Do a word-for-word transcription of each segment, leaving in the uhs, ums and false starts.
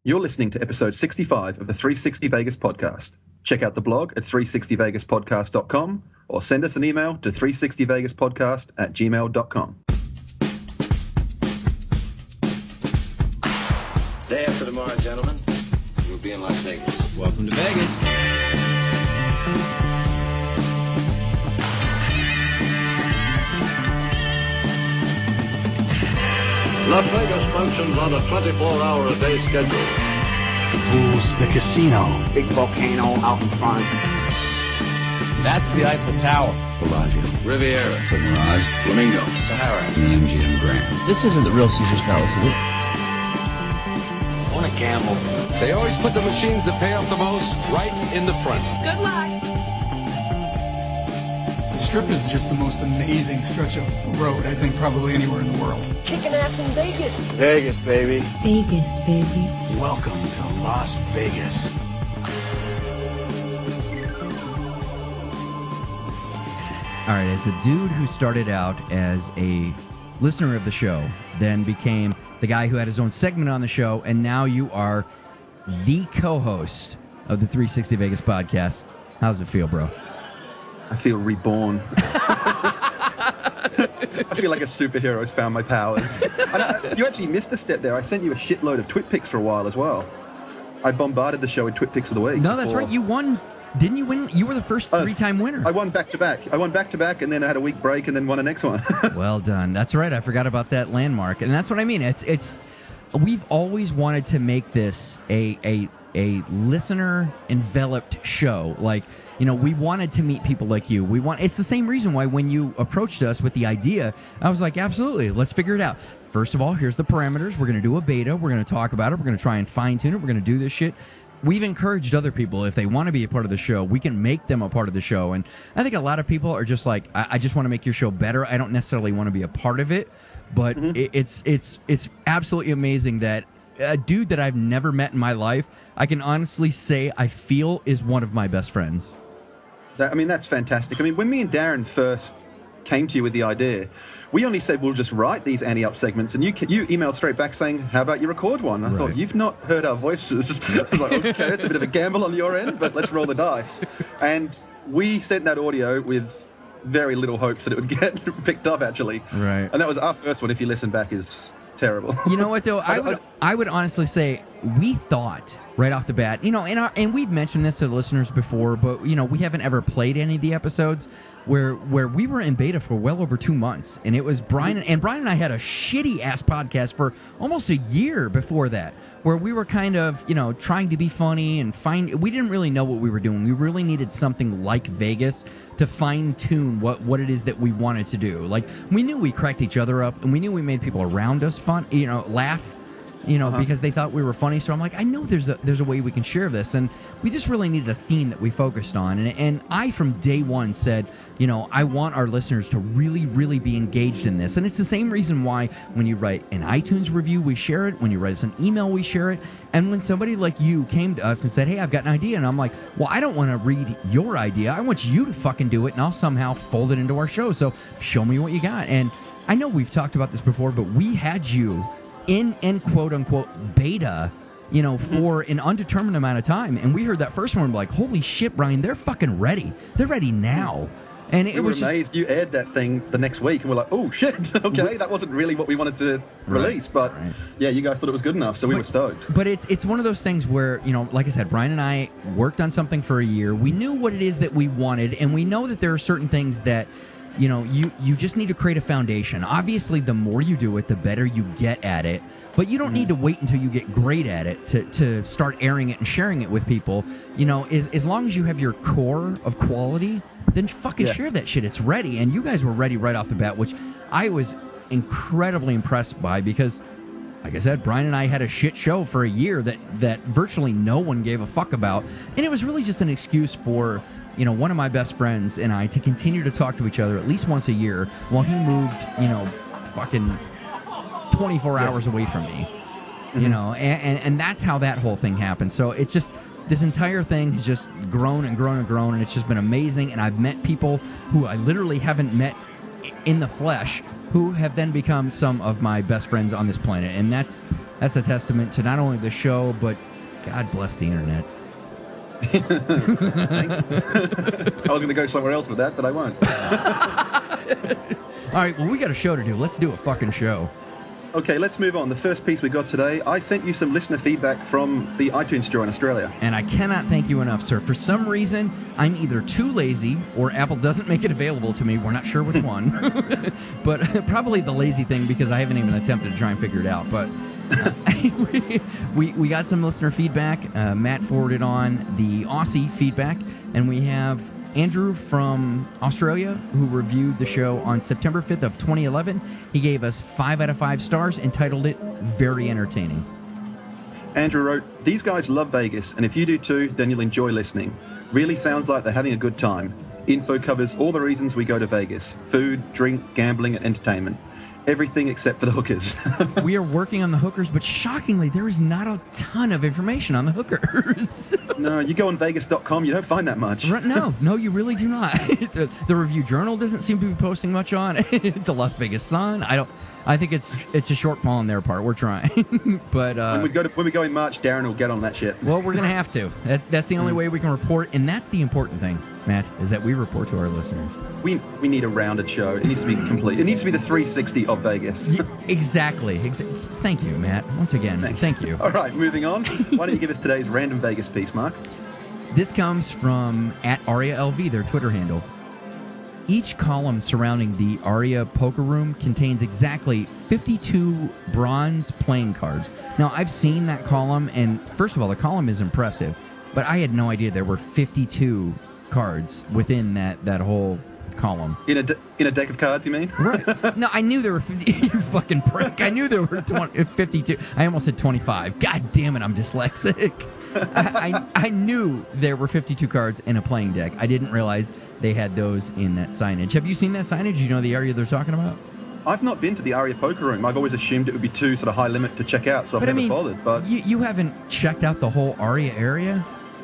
You're listening to episode sixty-five of the three sixty Vegas podcast. Check out the blog at three sixty vegas podcast dot com or send us an email to three sixty vegas podcast at gmail dot com. Day after tomorrow, gentlemen, we'll be in Las Vegas. Welcome to Vegas. Las Vegas functions on a twenty-four hour a day schedule. The pools, the casino. Big volcano out in front. That's the Eiffel Tower. Bellagio, Riviera, The Mirage, Flamingo, Sahara, and the M G M Grand. This isn't the real Caesar's Palace, is it? I want to gamble. They always put the machines that pay off the most right in the front. Good luck. The Strip is just the most amazing stretch of road, I think, probably anywhere in the world. Kicking ass in Vegas. Vegas, baby. Vegas, baby. Welcome to Las Vegas. All right, as a dude who started out as a listener of the show, then became the guy who had his own segment on the show, and now you are the co-host of the three sixty Vegas podcast. How's it feel, bro? I feel reborn. I feel like a superhero has found my powers. And I, you actually missed a step there. I sent you a shitload of Twit Picks for a while as well. I bombarded the show with Twit Picks of the week. No, that's before. right. You won. Didn't you win? You were the first Uh, three-time winner. I won back-to-back. I won back-to-back, and then I had a week break, and then won the next one. Well done. That's right. I forgot about that landmark, and that's what I mean. It's it's. We've always wanted to make this a a a listener-enveloped show. Like, you know, we wanted to meet people like you. We want. It's the same reason why when you approached us with the idea, I was like, absolutely, let's figure it out. First of all, here's the parameters. We're going to do a beta. We're going to talk about it. We're going to try and fine-tune it. We're going to do this shit. We've encouraged other people, if they want to be a part of the show, we can make them a part of the show. And I think a lot of people are just like, I, I just want to make your show better. I don't necessarily want to be a part of it. But mm-hmm. it, it's it's it's absolutely amazing that a dude that I've never met in my life, I can honestly say I feel is one of my best friends. That, I mean, that's fantastic. I mean, when me and Darren first came to you with the idea, we only said we'll just write these anti-up segments, and you you emailed straight back saying, how about you record one? I right. thought, you've not heard our voices. I was like, okay, that's a bit of a gamble on your end, but let's roll the dice. And we sent that audio with very little hopes that it would get picked up, actually. Right. And that was our first one. If you listen back, is terrible. You know what, though? I would I would honestly say we thought right off the bat, you know, and our, and we've mentioned this to the listeners before, but, you know, we haven't ever played any of the episodes where where we were in beta for well over two months, and it was Brian, and Brian and I had a shitty-ass podcast for almost a year before that, where we were kind of, you know, trying to be funny and find, we didn't really know what we were doing. We really needed something like Vegas to fine-tune what, what it is that we wanted to do. Like, we knew we cracked each other up, and we knew we made people around us fun, you know, laugh, you know, uh-huh. because they thought we were funny. So I'm like, I know there's a there's a way we can share this, and we just really needed a theme that we focused on. And and I from day one said, you know, I want our listeners to really, really be engaged in this. And it's the same reason why when you write an iTunes review, we share it. When you write us an email, we share it. And when somebody like you came to us and said, hey, I've got an idea, and I'm like, well, I don't want to read your idea. I want you to fucking do it, and I'll somehow fold it into our show. So show me what you got. And I know we've talked about this before, but we had you in in quote-unquote beta, you know, for an undetermined amount of time. And we heard that first one, we're like, holy shit, Brian, they're fucking ready. They're ready now. And it we were was amazed. Just... You aired that thing the next week, and we're like, oh, shit, okay, that wasn't really what we wanted to release. Right. But, right. yeah, you guys thought it was good enough, so we but, were stoked. But it's it's one of those things where, you know, like I said, Brian and I worked on something for a year. We knew what it is that we wanted, and we know that there are certain things that, you know, you, you just need to create a foundation. Obviously, the more you do it, the better you get at it. But you don't mm. need to wait until you get great at it to, to start airing it and sharing it with people. You know, as, as long as you have your core of quality, then fucking yeah. share that shit. It's ready. And you guys were ready right off the bat, which I was incredibly impressed by because, like I said, Brian and I had a shit show for a year that, that virtually no one gave a fuck about. And it was really just an excuse for, you know, one of my best friends and I to continue to talk to each other at least once a year while he moved, you know, fucking twenty-four yes. hours away from me. Mm-hmm. You know, and, and, and that's how that whole thing happened. So it's just, this entire thing has just grown and grown and grown, and it's just been amazing. And I've met people who I literally haven't met in the flesh, who have then become some of my best friends on this planet. And that's that's a testament to not only the show, but God bless the internet. I was going to go somewhere else with that, but I won't. All right, well, we got a show to do. Let's do a fucking show. Okay, let's move on. The first piece we got today, I sent you some listener feedback from the iTunes Store in Australia. And I cannot thank you enough, sir. For some reason, I'm either too lazy or Apple doesn't make it available to me. We're not sure which one. But probably the lazy thing, because I haven't even attempted to try and figure it out. But uh, we, we got some listener feedback. Uh, Matt forwarded on the Aussie feedback, and we have Andrew from Australia, who reviewed the show on September fifth of twenty eleven. He gave us five out of five stars and titled it Very Entertaining. Andrew wrote, "These guys love Vegas, and if you do too, then you'll enjoy listening. Really sounds like they're having a good time. Info covers all the reasons we go to Vegas: food, drink, gambling, and entertainment. Everything except for the hookers." We are working on the hookers, but shockingly, there is not a ton of information on the hookers. No, you go on Vegas dot com, you don't find that much. No, no, you really do not. the, the Review Journal doesn't seem to be posting much on it. The Las Vegas Sun, I don't. I think it's it's a shortfall on their part. We're trying, but uh, when we go to, when we go in March, Darren will get on that shit. Well, we're gonna have to. That, that's the only way we can report, and that's the important thing, Matt, is that we report to our listeners. We we need a rounded show. It needs to be complete. It needs to be the three sixty of Vegas. Yeah, exactly. Exa- Thank you, Matt. Once again, Thanks. Thank you. All right, moving on. Why don't you give us today's random Vegas piece, Mark? This comes from at Aria L V, their Twitter handle. Each column surrounding the Aria Poker Room contains exactly fifty-two bronze playing cards. Now, I've seen that column, and first of all, the column is impressive, but I had no idea there were fifty-two cards within that, that whole column. In a, de- in a deck of cards, you mean? Right. No, I knew there were fifty. You fucking prick. I knew there were twenty, fifty-two. I almost said twenty-five. God damn it, I'm dyslexic. I, I I knew there were fifty-two cards in a playing deck. I didn't realize they had those in that signage. Have you seen that signage? You know the area they're talking about? I've not been to the Aria Poker Room. I've always assumed it would be too sort of high limit to check out, so I've But I never mean, bothered. But you, you haven't checked out the whole Aria area?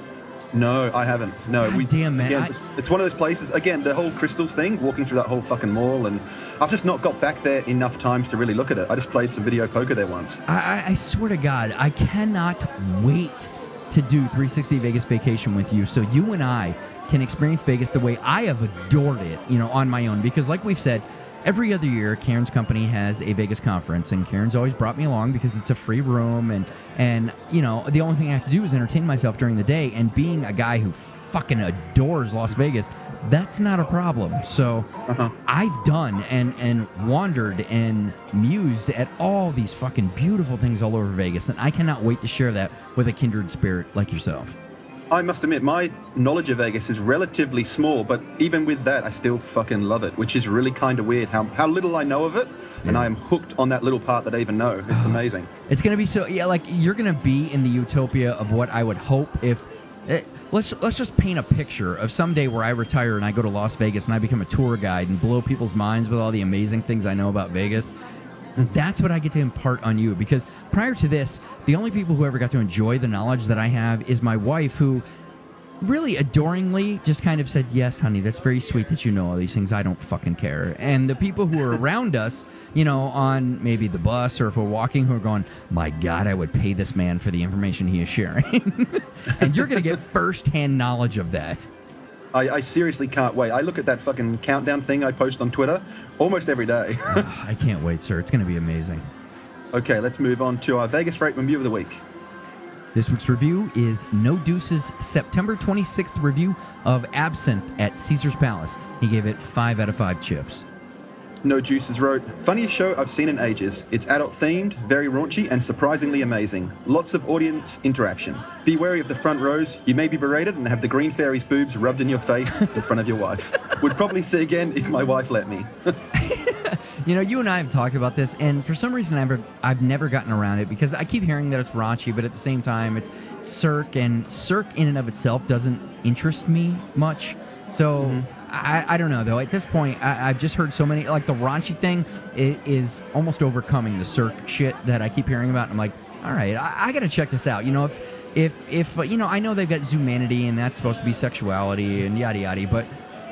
no, I haven't. No, God we. damn, man, Again, I- it's, it's one of those places. Again, the whole crystals thing, walking through that whole fucking mall, and I've just not got back there enough times to really look at it. I just played some video poker there once. I, I, I swear to God, I cannot wait to do three sixty Vegas Vacation with you, so you and I can experience Vegas the way I have adored it, you know, on my own. Because like we've said, every other year, Karen's company has a Vegas conference, and Karen's always brought me along because it's a free room, and, and you know, the only thing I have to do is entertain myself during the day, and being a guy who fucking adores Las Vegas, that's not a problem. So Uh-huh. I've done and, and wandered and mused at all these fucking beautiful things all over Vegas, and I cannot wait to share that with a kindred spirit like yourself. I must admit, my knowledge of Vegas is relatively small, but even with that, I still fucking love it, which is really kind of weird how, how little I know of it, and Yeah. I am hooked on that little part that I even know. It's amazing. It's going to be so, yeah, like, you're going to be in the utopia of what I would hope if, eh, let's let's just paint a picture of someday where I retire and I go to Las Vegas and I become a tour guide and blow people's minds with all the amazing things I know about Vegas. That's what I get to impart on you, because prior to this, the only people who ever got to enjoy the knowledge that I have is my wife, who really adoringly just kind of said, yes, honey, that's very sweet that you know all these things. I don't fucking care. And the people who are around us, you know, on maybe the bus or if we're walking, who are going, my God, I would pay this man for the information he is sharing. And you're going to get firsthand knowledge of that. I, I seriously can't wait. I look at that fucking countdown thing I post on Twitter almost every day. I can't wait, sir. It's going to be amazing. Okay, let's move on to our Vegas Freight Review of the Week. This week's review is No Deuce's September twenty-sixth review of Absinthe at Caesar's Palace. He gave it five out of five chips. No Juices wrote, funniest show I've seen in ages. It's adult themed, very raunchy, and surprisingly amazing. Lots of audience interaction. Be wary of the front rows. You may be berated and have the green fairy's boobs rubbed in your face in front of your wife. Would probably see again if my wife let me. You know, you and I have talked about this, and for some reason I've never, I've never gotten around it, because I keep hearing that it's raunchy, but at the same time it's Cirque, and Cirque in and of itself doesn't interest me much. So mm-hmm. I, I don't know, though. At this point, I, I've just heard so many, like the raunchy thing is, is almost overcoming the Cirque shit that I keep hearing about. And I'm like, all right, I, I got to check this out. You know, if, if, if, uh, you know, I know they've got Zumanity, and that's supposed to be sexuality and yada yada, but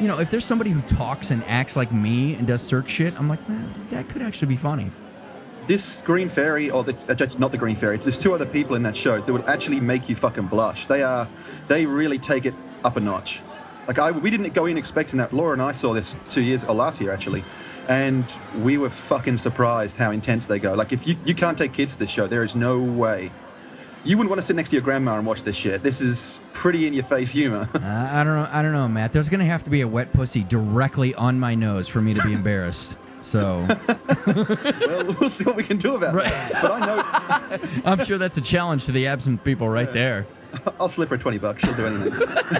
you know, if there's somebody who talks and acts like me and does Cirque shit, I'm like, man, that could actually be funny. This Green Fairy, or it's actually not the Green Fairy, there's two other people in that show that would actually make you fucking blush. They are, they really take it up a notch. Like, I, we didn't go in expecting that. Laura and I saw this two years, or last year actually, and we were fucking surprised how intense they go. Like, if you, you can't take kids to this show, there is no way. You wouldn't want to sit next to your grandma and watch this shit. This is pretty in-your-face humor. uh, I don't know, I don't know, Matt. There's gonna have to be a wet pussy directly on my nose for me to be embarrassed. So, well, we'll see what we can do about right. that. But I know, I'm sure that's a challenge to the absent people right yeah. there. I'll slip her twenty bucks. She'll do anything.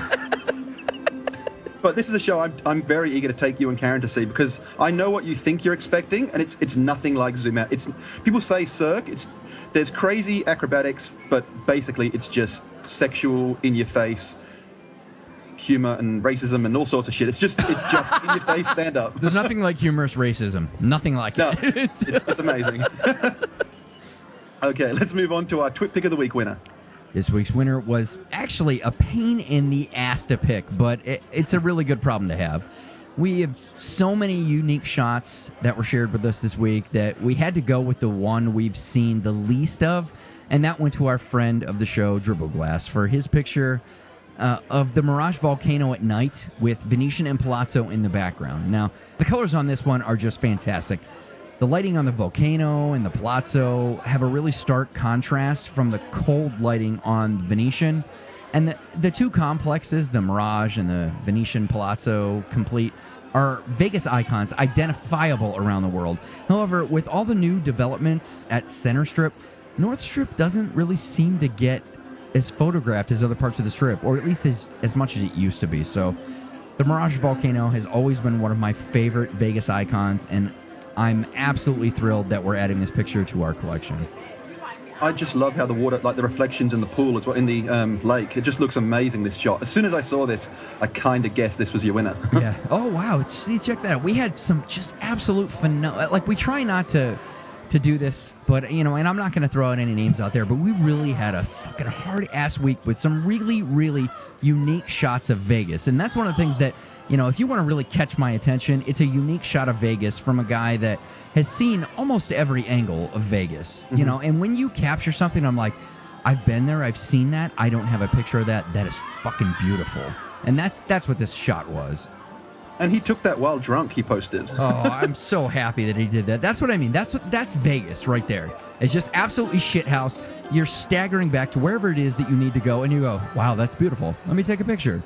But this is a show I'm, I'm very eager to take you and Karen to see, because I know what you think you're expecting, and it's it's nothing like Zoom Out. It's people say Cirque. It's there's crazy acrobatics, but basically it's just sexual, in your face humor and racism and all sorts of shit. It's just it's just in your face stand up. There's nothing like humorous racism. Nothing like no, it. it's, it's, it's amazing. Okay, let's move on to our Twit Pick of the Week winner. This week's winner was actually a pain in the ass to pick, but it, it's a really good problem to have. We have so many unique shots that were shared with us this week that we had to go with the one we've seen the least of, and that went to our friend of the show, Dribbleglass, for his picture uh, of the Mirage Volcano at night with Venetian and Palazzo in the background. Now, the colors on this one are just fantastic. The lighting on the volcano and the Palazzo have a really stark contrast from the cold lighting on Venetian. And the, the two complexes, the Mirage and the Venetian Palazzo complete, are Vegas icons, identifiable around the world. However, with all the new developments at Center Strip, North Strip doesn't really seem to get as photographed as other parts of the Strip, or at least as, as much as it used to be. So the Mirage Volcano has always been one of my favorite Vegas icons, and I'm absolutely thrilled that we're adding this picture to our collection. I just love how the water, like the reflections in the pool as well, in the um, lake, it just looks amazing, this shot. As soon as I saw this, I kind of guessed this was your winner. Yeah. Oh, wow. See, check that out. We had some just absolute phenomenal, like we try not to to do this, but, you know, and I'm not going to throw out any names out there, but we really had a fucking hard-ass week with some really, really unique shots of Vegas. And that's one of the things that, you know, if you want to really catch my attention, it's a unique shot of Vegas from a guy that has seen almost every angle of Vegas, you mm-hmm. know, and when you capture something, I'm like, I've been there, I've seen that, I don't have a picture of that, that is fucking beautiful. And that's that's what this shot was. And he took that while drunk, he posted. Oh, I'm so happy that he did that. That's what I mean. That's what that's Vegas right there. It's just absolutely shithouse. You're staggering back to wherever it is that you need to go, and you go, wow, that's beautiful. Let me take a picture.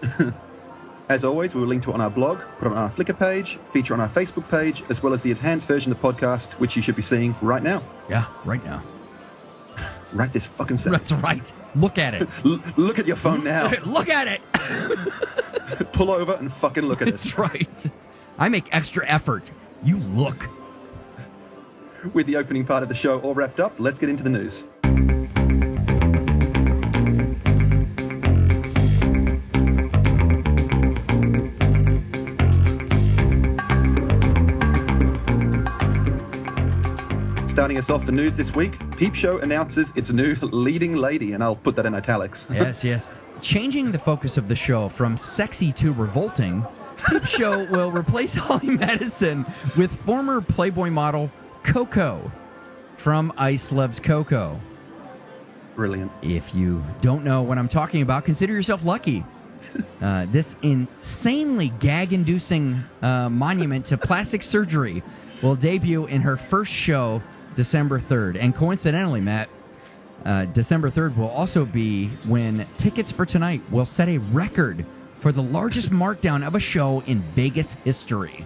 As always, we will link to it on our blog, put it on our Flickr page, feature on our Facebook page, as well as the enhanced version of the podcast, which you should be seeing right now. Yeah, right now. Right this fucking second. That's right. Look at it. L- look at your phone now. Look at it. Pull over and fucking look at it. That's right. I make extra effort. You look. With the opening part of the show all wrapped up, let's get into the news. Starting us off the news this week, Peep Show announces its new leading lady, and I'll put that in italics. Yes, yes. Changing the focus of the show from sexy to revolting, Peep Show will replace Holly Madison with former Playboy model Coco from Ice Loves Coco. Brilliant. If you don't know what I'm talking about, consider yourself lucky. Uh, this insanely gag-inducing uh, monument to plastic surgery will debut in her first show December third. And coincidentally, Matt, uh, December third will also be when Tickets for Tonight will set a record for the largest markdown of a show in Vegas history.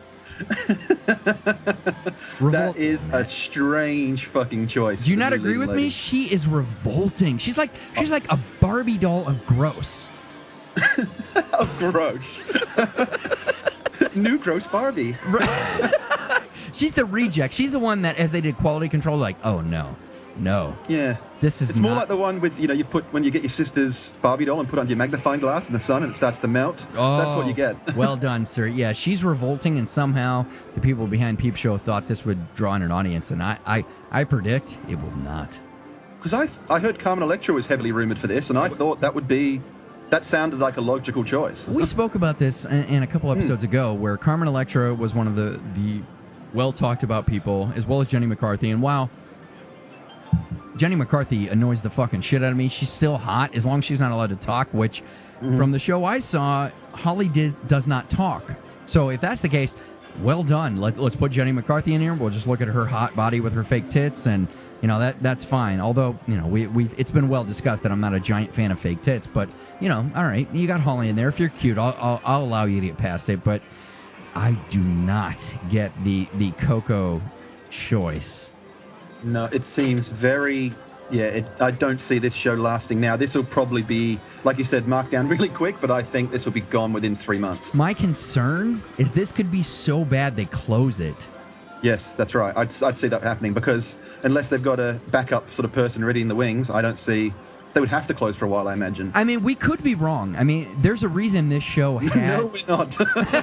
That is a strange fucking choice. Do you not agree with lady. me? She is revolting. She's like she's oh. like a Barbie doll of gross. Of gross. New gross Barbie. She's the reject. She's the one that, as they did quality control, like, oh no, no. Yeah. This is It's not... more like the one with, you know, you put when you get your sister's Barbie doll and put on your magnifying glass in the sun and it starts to melt. Oh, that's what you get. Well done, sir. Yeah, she's revolting, and somehow the people behind Peep Show thought this would draw in an audience, and I, I, I predict it will not. Because I, I heard Carmen Electra was heavily rumored for this, and I thought that would be that sounded like a logical choice. We spoke about this in, in a couple episodes Hmm. ago, where Carmen Electra was one of the, the well talked about people, as well as Jenny McCarthy. And while Jenny McCarthy annoys the fucking shit out of me, she's still hot as long as she's not allowed to talk, which Mm-hmm. from the show I saw, Holly did, does not talk. So if that's the case, well done. Let, let's put Jenny McCarthy in here. We'll just look at her hot body with her fake tits, and you know that that's fine. Although you know we we it's been well discussed that I'm not a giant fan of fake tits, but you know, all right, you got Holly in there. If you're cute, I'll I'll, I'll allow you to get past it. But I do not get the the Coco choice. No, it seems very. Yeah, it, I don't see this show lasting now. This will probably be, like you said, marked down really quick, but I think this will be gone within three months. My concern is this could be so bad they close it. Yes, that's right. I'd, I'd see that happening because unless they've got a backup sort of person ready in the wings, I don't see. They would have to close for a while, I imagine. I mean, we could be wrong. I mean, there's a reason this show has. No, we're not.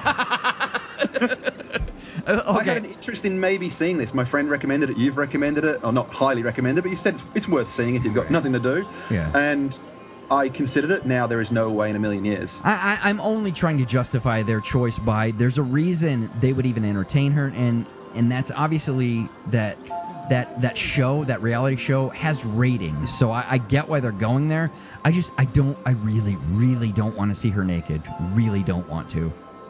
Uh, I okay. had an interest in maybe seeing this. My friend recommended it. You've recommended it, or not highly recommended, but you said it's, it's worth seeing if you've got nothing to do. Yeah. And I considered it. Now there is no way in a million years. I, I, I'm only trying to justify their choice by there's a reason they would even entertain her, and and that's obviously that that that show, that reality show, has ratings. So I, I get why they're going there. I just I don't I really really don't want to see her naked. Really don't want to.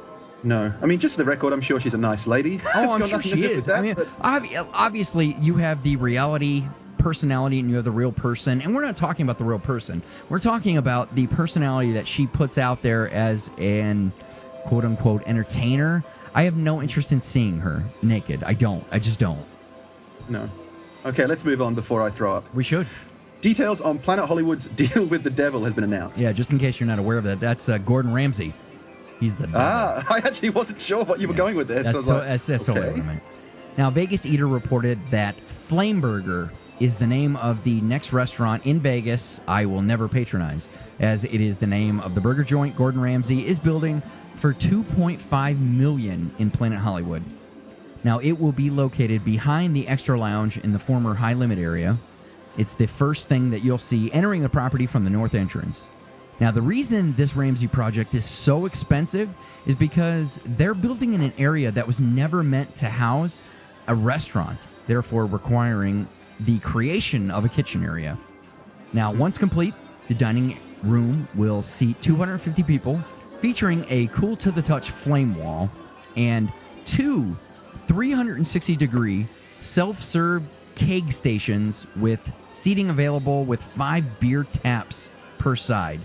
No. I mean, just for the record, I'm sure she's a nice lady. Oh, It's I'm got sure nothing to she do with is. that, I mean, but- ob- obviously, you have the reality personality and you have the real person. And we're not talking about the real person. We're talking about the personality that she puts out there as an quote-unquote entertainer. I have no interest in seeing her naked. I don't. I just don't. No. Okay, let's move on before I throw up. We should. Details on Planet Hollywood's deal with the devil has been announced. Yeah, just in case you're not aware of that, that's uh, Gordon Ramsay. He's the Ah, I actually wasn't sure what you were Yeah. going with this. That's, I was so, like, that's, that's totally okay. what I meant. Now, Vegas Eater reported that Flameburger is the name of the next restaurant in Vegas I will never patronize, as it is the name of the burger joint Gordon Ramsay is building for two point five million dollars in Planet Hollywood. Now, it will be located behind the Extra Lounge in the former High Limit area. It's the first thing that you'll see entering the property from the north entrance. Now, the reason this Ramsay project is so expensive is because they're building in an area that was never meant to house a restaurant, therefore requiring the creation of a kitchen area. Now, once complete, the dining room will seat two hundred fifty people, featuring a cool-to-the-touch flame wall and two three hundred sixty degree self-serve keg stations with seating available with five beer taps per side.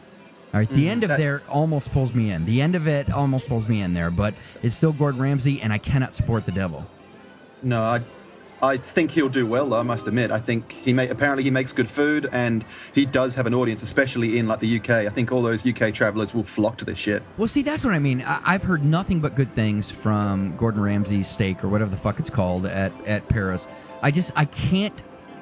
All right, the Mm, end of that- there almost pulls me in. The end of it almost pulls me in there, but it's still Gordon Ramsay, and I cannot support the devil. No, I, I think he'll do well, though, I must admit. I think he may, apparently he makes good food, and he does have an audience, especially in like the U K. I think all those U K travelers will flock to this shit. Well, see, that's what I mean. I- I've heard nothing but good things from Gordon Ramsay's steak or whatever the fuck it's called at, at Paris. I just, I can't,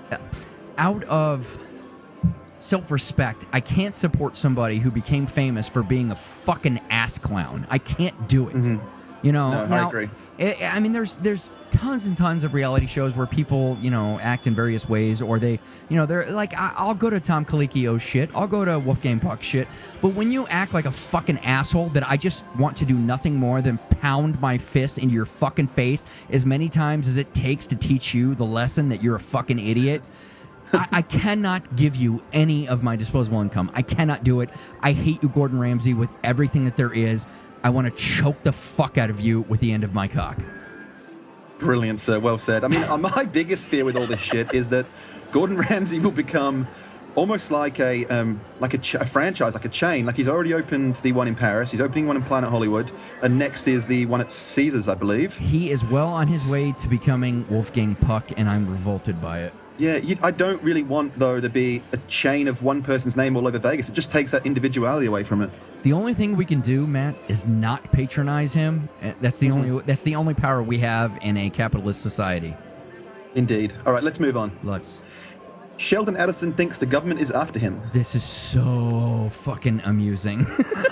out of self-respect, I can't support somebody who became famous for being a fucking ass clown. I can't do it. Mhm. You know, No, I now, agree. I, I mean, there's there's tons and tons of reality shows where people, you know, act in various ways, or they, you know, they're like, I, I'll go to Tom Colicchio shit, I'll go to Wolfgang Puck shit, but when you act like a fucking asshole that I just want to do nothing more than pound my fist into your fucking face as many times as it takes to teach you the lesson that you're a fucking idiot. I, I cannot give you any of my disposable income. I cannot do it. I hate you, Gordon Ramsay, with everything that there is. I want to choke the fuck out of you with the end of my cock. Brilliant, sir. Well said. I mean, uh, my biggest fear with all this shit is that Gordon Ramsay will become almost like a um, like a, ch- a franchise, like a chain. Like he's already opened the one in Paris. He's opening one in Planet Hollywood, and next is the one at Caesars, I believe. He is well on his way to becoming Wolfgang Puck, and I'm revolted by it. Yeah, you, I don't really want though to be a chain of one person's name all over Vegas. It just takes that individuality away from it. The only thing we can do, Matt, is not patronize him. Uh, That's the Mhm. only that's the only power we have in a capitalist society. Indeed. All right, let's move on. Let's. Sheldon Adelson thinks the government is after him. This is so fucking amusing.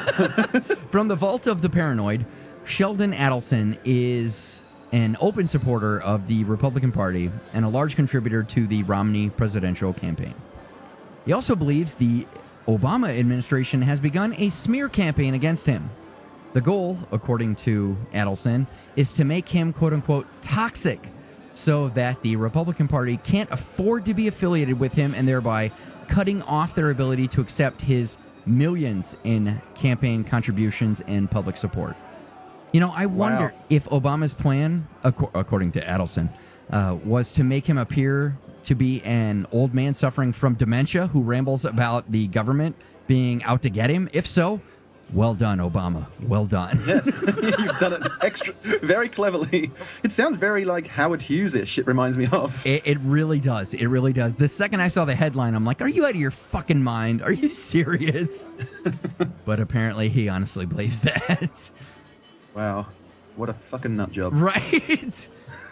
From the vault of the paranoid, Sheldon Adelson is an open supporter of the Republican Party and a large contributor to the Romney presidential campaign. He also believes the Obama administration has begun a smear campaign against him. The goal, according to Adelson, is to make him, quote-unquote, toxic, so that the Republican Party can't afford to be affiliated with him and thereby cutting off their ability to accept his millions in campaign contributions and public support. You know, I wonder Wow. if Obama's plan, ac- according to Adelson, uh, was to make him appear to be an old man suffering from dementia who rambles about the government being out to get him. If so, well done, Obama. Well done. Yes, you've done it extra, very cleverly. It sounds very like Howard Hughes-ish, it reminds me of. It, it really does. It really does. The second I saw the headline, I'm like, are you out of your fucking mind? Are you serious? But apparently he honestly believes that. Wow, what a fucking nut job. Right?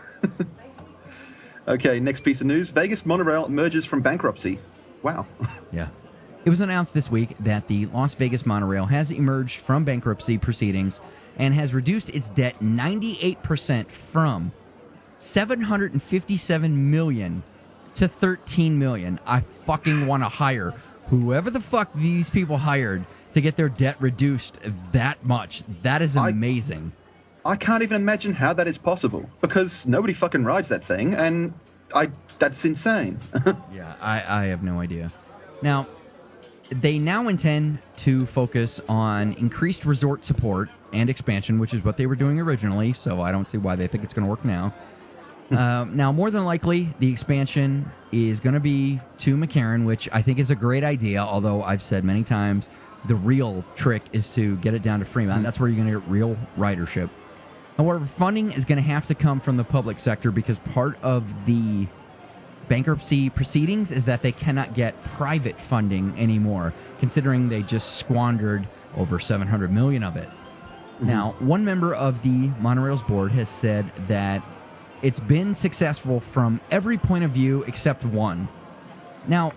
Okay, next piece of news. Vegas monorail emerges from bankruptcy. Wow. Yeah. It was announced this week that the Las Vegas monorail has emerged from bankruptcy proceedings and has reduced its debt ninety-eight percent from seven hundred fifty-seven million dollars to thirteen million dollars. I fucking want to hire whoever the fuck these people hired to get their debt reduced that much. That is amazing. I, I can't even imagine how that is possible because nobody fucking rides that thing, and I that's insane. Yeah, I, I have no idea. Now, they now intend to focus on increased resort support and expansion, which is what they were doing originally, so I don't see why they think it's going to work now. uh, now, more than likely, the expansion is going to be to McCarran, which I think is a great idea, although I've said many times the real trick is to get it down to Fremont. That's where you're going to get real ridership. However, funding is going to have to come from the public sector because part of the bankruptcy proceedings is that they cannot get private funding anymore, considering they just squandered over seven hundred million dollars of it. Mm-hmm. Now, one member of the monorail's board has said that it's been successful from every point of view except one. Now,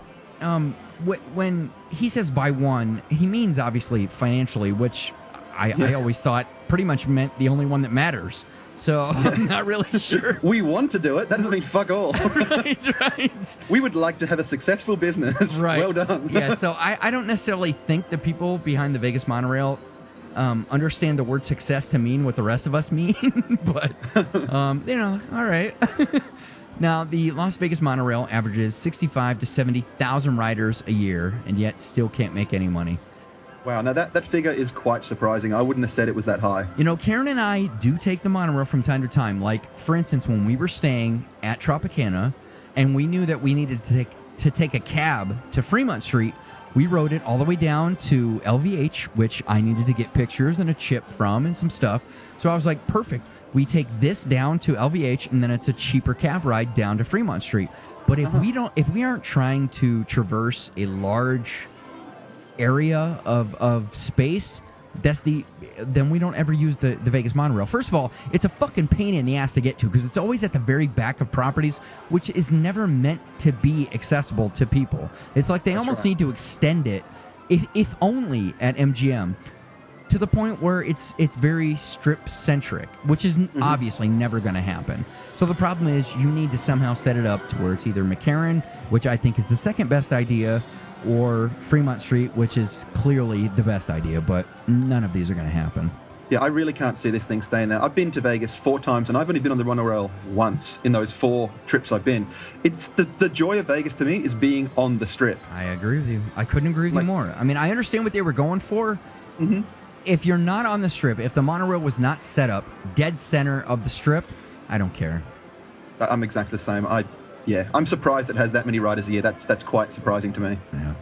um, wh- when he says by one, he means obviously financially, which I, I always thought pretty much meant the only one that matters. So I'm not really sure. We want to do it. That doesn't mean fuck all. Right, right. We would like to have a successful business. Right. Well done. Yeah, so I, I don't necessarily think the people behind the Vegas monorail um, understand the word success to mean what the rest of us mean. But, um, you know, all right. Now, the Las Vegas monorail averages sixty-five to seventy thousand riders a year, and yet still can't make any money. Wow, now that, that figure is quite surprising. I wouldn't have said it was that high. You know, Karen and I do take the monorail from time to time. Like, for instance, when we were staying at Tropicana, and we knew that we needed to take to take a cab to Fremont Street, we rode it all the way down to L V H, which I needed to get pictures and a chip from and some stuff. So I was like, perfect. We take this down to L V H, and then it's a cheaper cab ride down to Fremont Street. But if uh-huh. we don't, if we aren't trying to traverse a large area of of space, that's the then we don't ever use the, the Vegas monorail. First of all, it's a fucking pain in the ass to get to because it's always at the very back of properties, which is never meant to be accessible to people. It's like they that's almost right. need to extend it, if if only at M G M, to the point where it's it's very strip centric, which is mm-hmm. obviously never going to happen. So the problem is you need to somehow set it up to where it's either McCarran, which I think is the second best idea, or Fremont Street, which is clearly the best idea, but none of these are going to happen. Yeah, I really can't see this thing staying there. I've been to Vegas four times, and I've only been on the monorail once in those four trips I've been. It's the, the joy of Vegas to me is being on the Strip. I agree with you. I couldn't agree with like, you more. I mean, I understand what they were going for. Mm-hmm. If you're not on the Strip, if the monorail was not set up dead center of the Strip, I don't care. I'm exactly the same. I... Yeah, I'm surprised it has that many riders a year. That's that's quite surprising to me. Yeah.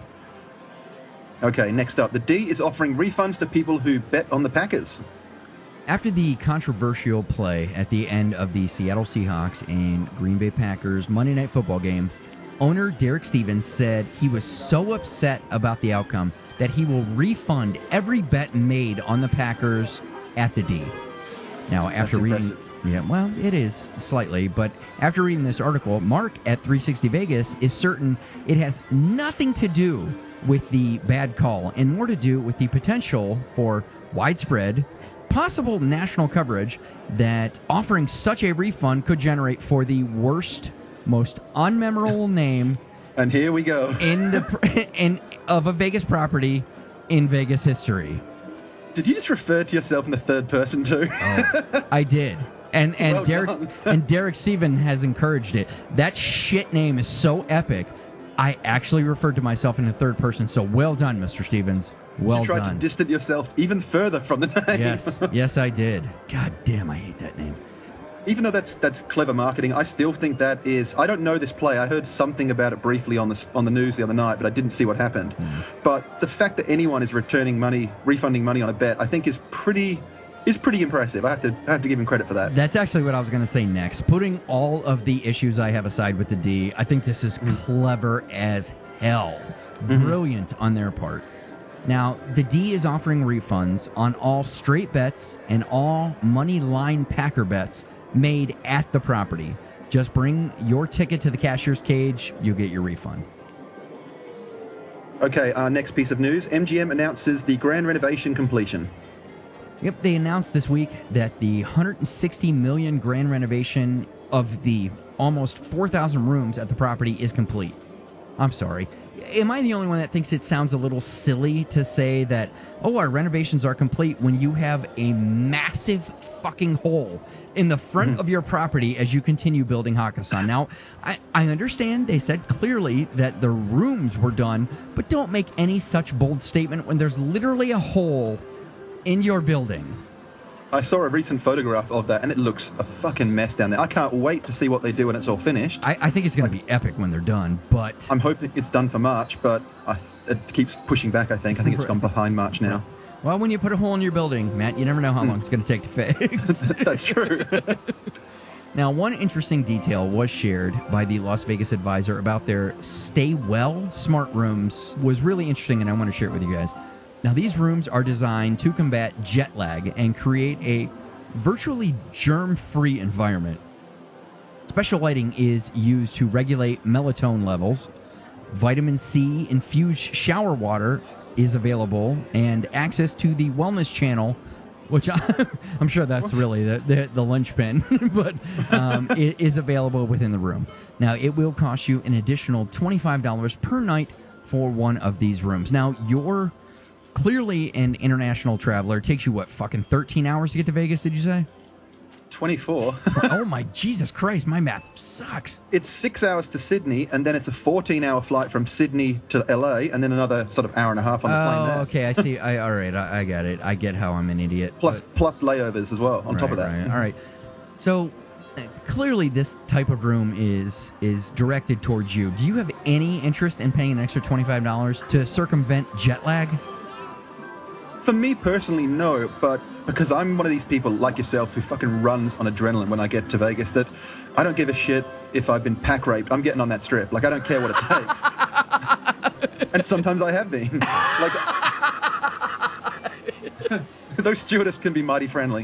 Okay, next up. The D is offering refunds to people who bet on the Packers. After the controversial play at the end of the Seattle Seahawks and Green Bay Packers Monday Night Football game, owner Derek Stevens said he was so upset about the outcome that he will refund every bet made on the Packers at the D. Now, after That's reading... impressive. Yeah, well, it is slightly, but after reading this article, Mark at three sixty Vegas is certain it has nothing to do with the bad call and more to do with the potential for widespread, possible national coverage that offering such a refund could generate for the worst, most unmemorable name. And here we go. in the in of a Vegas property in Vegas history. Did you just refer to yourself in the third person too? Oh, I did. And and Well Derek done. and Derek Steven has encouraged it. That shit name is so epic. I actually referred to myself in the third person. So well done, Mister Stevens. Well you tried done. to distance yourself even further from the name. Yes, yes, I did. God damn, I hate that name. Even though that's that's clever marketing, I still think that is. I don't know this play. I heard something about it briefly on the on the news the other night, but I didn't see what happened. Mm. But the fact that anyone is returning money, refunding money on a bet, I think is pretty is pretty impressive. I have to I have to give him credit for that. That's actually what I was going to say next. Putting all of the issues I have aside with the D, I think this is clever as hell. Mm-hmm. Brilliant on their part. Now, the D is offering refunds on all straight bets and all money line Packer bets made at the property. Just bring your ticket to the cashier's cage, you'll get your refund. Okay, our next piece of news. M G M announces the grand renovation completion. Yep, they announced this week that the one hundred sixty million dollars grand renovation of the almost four thousand rooms at the property is complete. I'm sorry. Am I the only one that thinks it sounds a little silly to say that, oh, our renovations are complete when you have a massive fucking hole in the front of your property as you continue building Hakkasan? Now, I, I understand they said clearly that the rooms were done, but don't make any such bold statement when there's literally a hole in your building. I saw a recent photograph of that, and it looks a fucking mess down there. I can't wait to see what they do when it's all finished. I, I think it's going to be epic when they're done, but... I'm hoping it's done for March, but I, it keeps pushing back, I think. I think it's gone behind March now. Well, when you put a hole in your building, Matt, you never know how long it's going to take to fix. That's true. Now, one interesting detail was shared by the Las Vegas Advisor about their Stay Well smart rooms was really interesting, and I want to share it with you guys. Now, these rooms are designed to combat jet lag and create a virtually germ-free environment. Special lighting is used to regulate melatonin levels. Vitamin C infused shower water is available, and access to the wellness channel, which I, I'm sure that's really the, the, the linchpin, but um, it is available within the room. Now, it will cost you an additional twenty-five dollars per night for one of these rooms. Now, you're clearly an international traveler. It takes you, what, fucking thirteen hours to get to Vegas, did you say? twenty-four. Oh, my Jesus Christ, my math sucks. It's six hours to Sydney, and then it's a fourteen-hour flight from Sydney to L A, and then another sort of hour and a half on the plane Oh, there. okay, I see. I, all right, I, I get it. I get how I'm an idiot. Plus, plus layovers as well, on right, top of that. Right. All right. So, uh, clearly this type of room is is directed towards you. Do you have any interest in paying an extra twenty-five dollars to circumvent jet lag? For me personally, no, but because I'm one of these people like yourself who fucking runs on adrenaline when I get to Vegas, that I don't give a shit if I've been pack raped. I'm getting on that strip. Like, I don't care what it takes. And sometimes I have been. Like, those stewardess can be mighty friendly.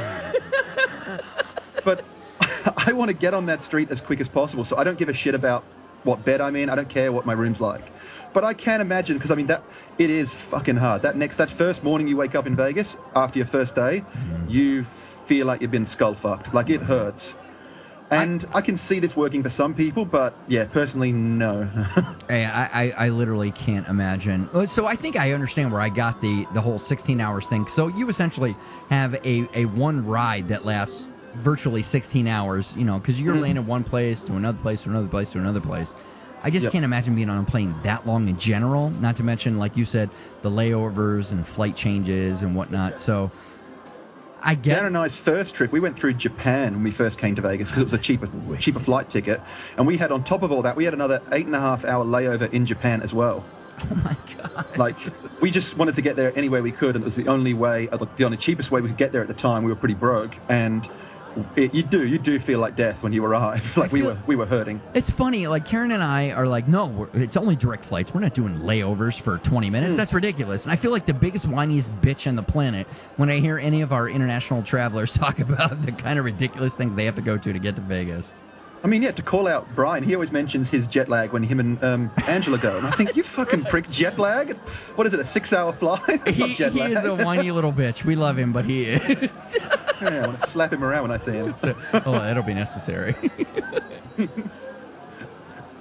But I want to get on that street as quick as possible, so I don't give a shit about what bed I'm in. I don't care what my room's like. But I can imagine, because I mean, that it is fucking hard. That next, that first morning you wake up in Vegas after your first day, mm. you feel like you've been skull fucked. Like, it hurts. And I, I can see this working for some people, but yeah, personally, no. Hey, I, I, I literally can't imagine. So I think I understand where I got the, the whole sixteen hours thing. So you essentially have a, a one ride that lasts virtually sixteen hours, you know, because you're mm. laying in one place to another place to another place to another place. I just yep. can't imagine being on a plane that long in general, not to mention, like you said, the layovers and flight changes and whatnot. So I get... Dan and I's first trip, we went through Japan when we first came to Vegas because it was a cheaper cheaper flight ticket. And we had, on top of all that, we had another eight and a half hour layover in Japan as well. Oh, my God. Like, we just wanted to get there any way we could, and it was the only way, the only cheapest way we could get there at the time. We were pretty broke, and... It, you do, you do feel like death when you arrive. Like, we were, we were hurting. It's funny. Like, Karen and I are like, no, we're, it's only direct flights. We're not doing layovers for twenty minutes. Mm. That's ridiculous. And I feel like the biggest whiniest bitch on the planet when I hear any of our international travelers talk about the kind of ridiculous things they have to go to to get to Vegas. I mean, yeah, to call out Brian, he always mentions his jet lag when him and um, Angela go. And I think, you fucking prick, jet lag? What is it, a six-hour flight? He, he is a whiny little bitch. We love him, but he is. Yeah, I want to slap him around when I see him. So, oh, that'll be necessary.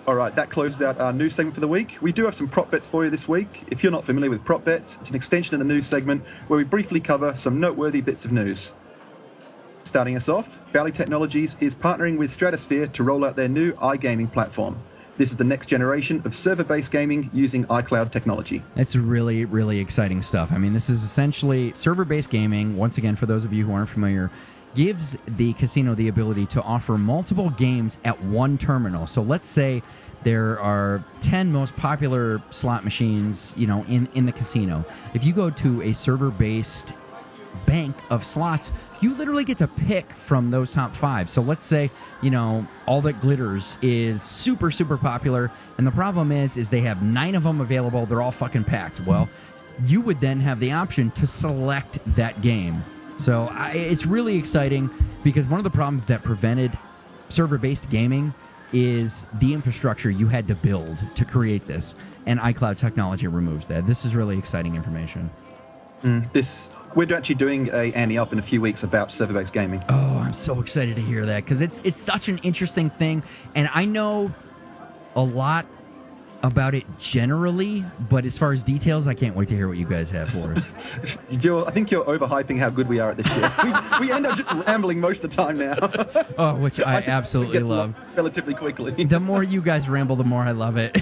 All right, that closes out our news segment for the week. We do have some prop bets for you this week. If you're not familiar with prop bets, it's an extension of the news segment where we briefly cover some noteworthy bits of news. Starting us off, Bally Technologies is partnering with Stratosphere to roll out their new iGaming platform. This is the next generation of server-based gaming using iCloud technology. That's really, really exciting stuff. I mean, this is essentially server-based gaming. Once again, for those of you who aren't familiar, gives the casino the ability to offer multiple games at one terminal. So let's say there are ten most popular slot machines, you know, in, in the casino. If you go to a server-based bank of slots, you literally get to pick from those top five. So let's say, you know, All That Glitters is super, super popular, and the problem is, is they have nine of them available. They're all fucking packed. Well, you would then have the option to select that game. So I, it's really exciting because one of the problems that prevented server-based gaming is the infrastructure you had to build to create this, and iCloud technology removes that. This is really exciting information. Mm, this we're actually doing a Ante Up in a few weeks about server-based gaming. Oh, I'm so excited to hear that because it's it's such an interesting thing, and I know a lot about it generally, but as far as details, I can't wait to hear what you guys have for us. You're, I think you're overhyping how good we are at this shit. We, we end up just rambling most of the time now. Oh, which I, I absolutely get to love. Relatively quickly. The more you guys ramble, the more I love it.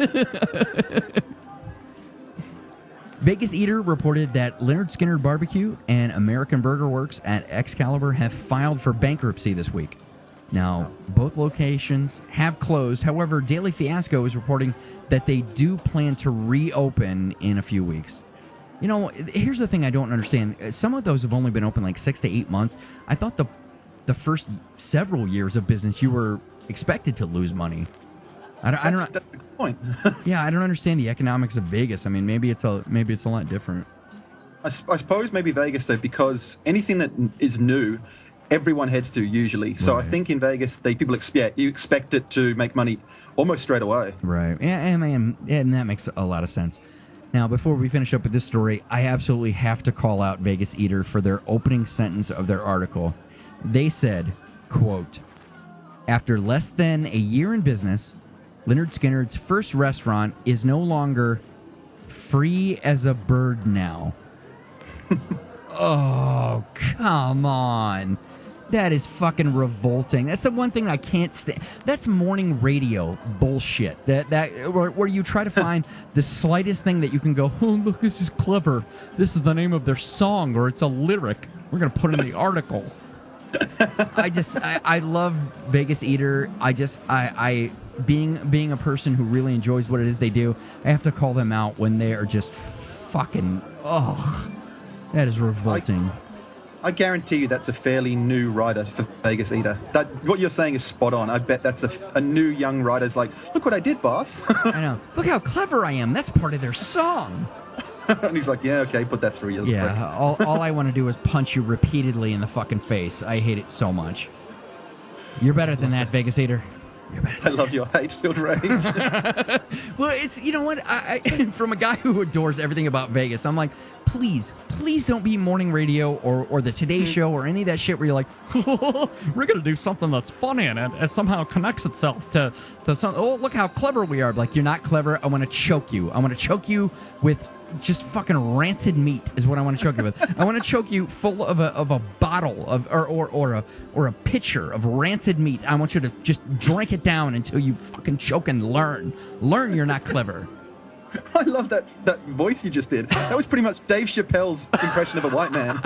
Vegas Eater reported that Leonard Skinner Barbecue and American Burger Works at Excalibur have filed for bankruptcy this week. Now, both locations have closed. However, Daily Fiasco is reporting that they do plan to reopen in a few weeks. You know, here's the thing I don't understand. Some of those have only been open like six to eight months. I thought the the first several years of business you were expected to lose money. I don't. That's, I don't that's a good point. yeah, I don't understand the economics of Vegas. I mean, maybe it's a maybe it's a lot different. I, I suppose maybe Vegas though, because anything that is new, everyone heads to usually. So Right. I think in Vegas, they people expect you expect it to make money almost straight away. Right. Yeah, and, and, and that makes a lot of sense. Now, before we finish up with this story, I absolutely have to call out Vegas Eater for their opening sentence of their article. They said, quote, "After less than a year in business, Leonard Skinner's first restaurant is no longer free as a bird now." Oh, come on. That is fucking revolting. That's the one thing I can't stand. That's morning radio bullshit. That that where, where you try to find the slightest thing that you can go, oh, look, this is clever. This is the name of their song, or it's a lyric. We're going to put it in the article. I just, I, I love Vegas Eater. I just, I, I, being being a person who really enjoys what it is they do, I have to call them out when they are just fucking, ugh. That is revolting. I, I guarantee you that's a fairly new writer for Vegas Eater. That what you're saying is spot on. I bet that's a, a new young writer's like, look what I did, boss. I know. Look how clever I am. That's part of their song. And he's like, yeah, okay, put that through you. Yeah, all, all I want to do is punch you repeatedly in the fucking face. I hate it so much. You're better than that, Vegas Eater. You're better I love your hate-filled rage. Well, it's, you know what? I, I, from a guy who adores everything about Vegas, I'm like, please, please don't be morning radio or, or the Today Show or any of that shit where you're like, we're going to do something that's funny and it, it somehow connects itself to, to some, oh, look how clever we are. Like, you're not clever. I want to choke you. I want to choke you with just fucking rancid meat is what I want to choke you with. I want to choke you full of a of a bottle of or, or or a or a pitcher of rancid meat. I want you to just drink it down until you fucking choke and learn. Learn you're not clever. I love that, that voice you just did. That was pretty much Dave Chappelle's impression of a white man.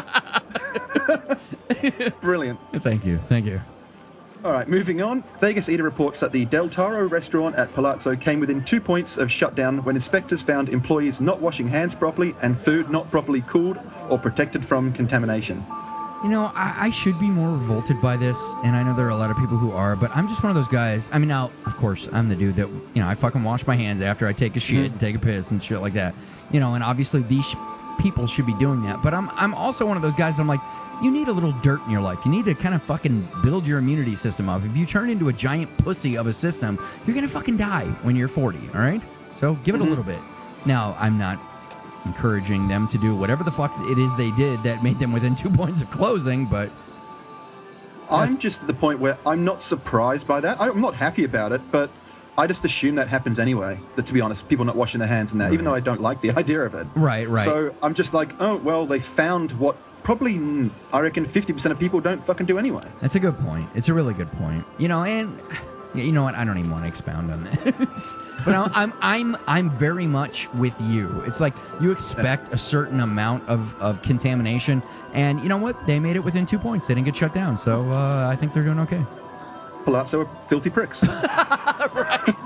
Brilliant. Thank you. Thank you. All right, moving on. Vegas Eater reports that the Del Taro restaurant at Palazzo came within two points of shutdown when inspectors found employees not washing hands properly and food not properly cooled or protected from contamination. You know, I, I should be more revolted by this, and I know there are a lot of people who are, but I'm just one of those guys. I mean, now, of course, I'm the dude that, you know, I fucking wash my hands after I take a shit and take a piss and shit like that. You know, and obviously these sh- people should be doing that. But I'm I'm also one of those guys that I'm like, you need a little dirt in your life. You need to kind of fucking build your immunity system up. If you turn into a giant pussy of a system, you're going to fucking die when you're forty, all right? So give it Mm-hmm. a little bit. Now, I'm not encouraging them to do whatever the fuck it is they did that made them within two points of closing, but... I'm just at the point where I'm not surprised by that. I'm not happy about it, but I just assume that happens anyway. That, to be honest, people not washing their hands and that, even though I don't like the idea of it. Right, right. So I'm just like, oh, well, they found what probably, mm, I reckon, fifty percent of people don't fucking do anyway. That's a good point. It's a really good point. You know, and you know what? I don't even want to expound on this. But I'm, I'm, I'm, I'm very much with you. It's like you expect a certain amount of, of contamination, and you know what? They made it within two points. They didn't get shut down, so uh, I think they're doing okay. Palazzo are filthy pricks. Right.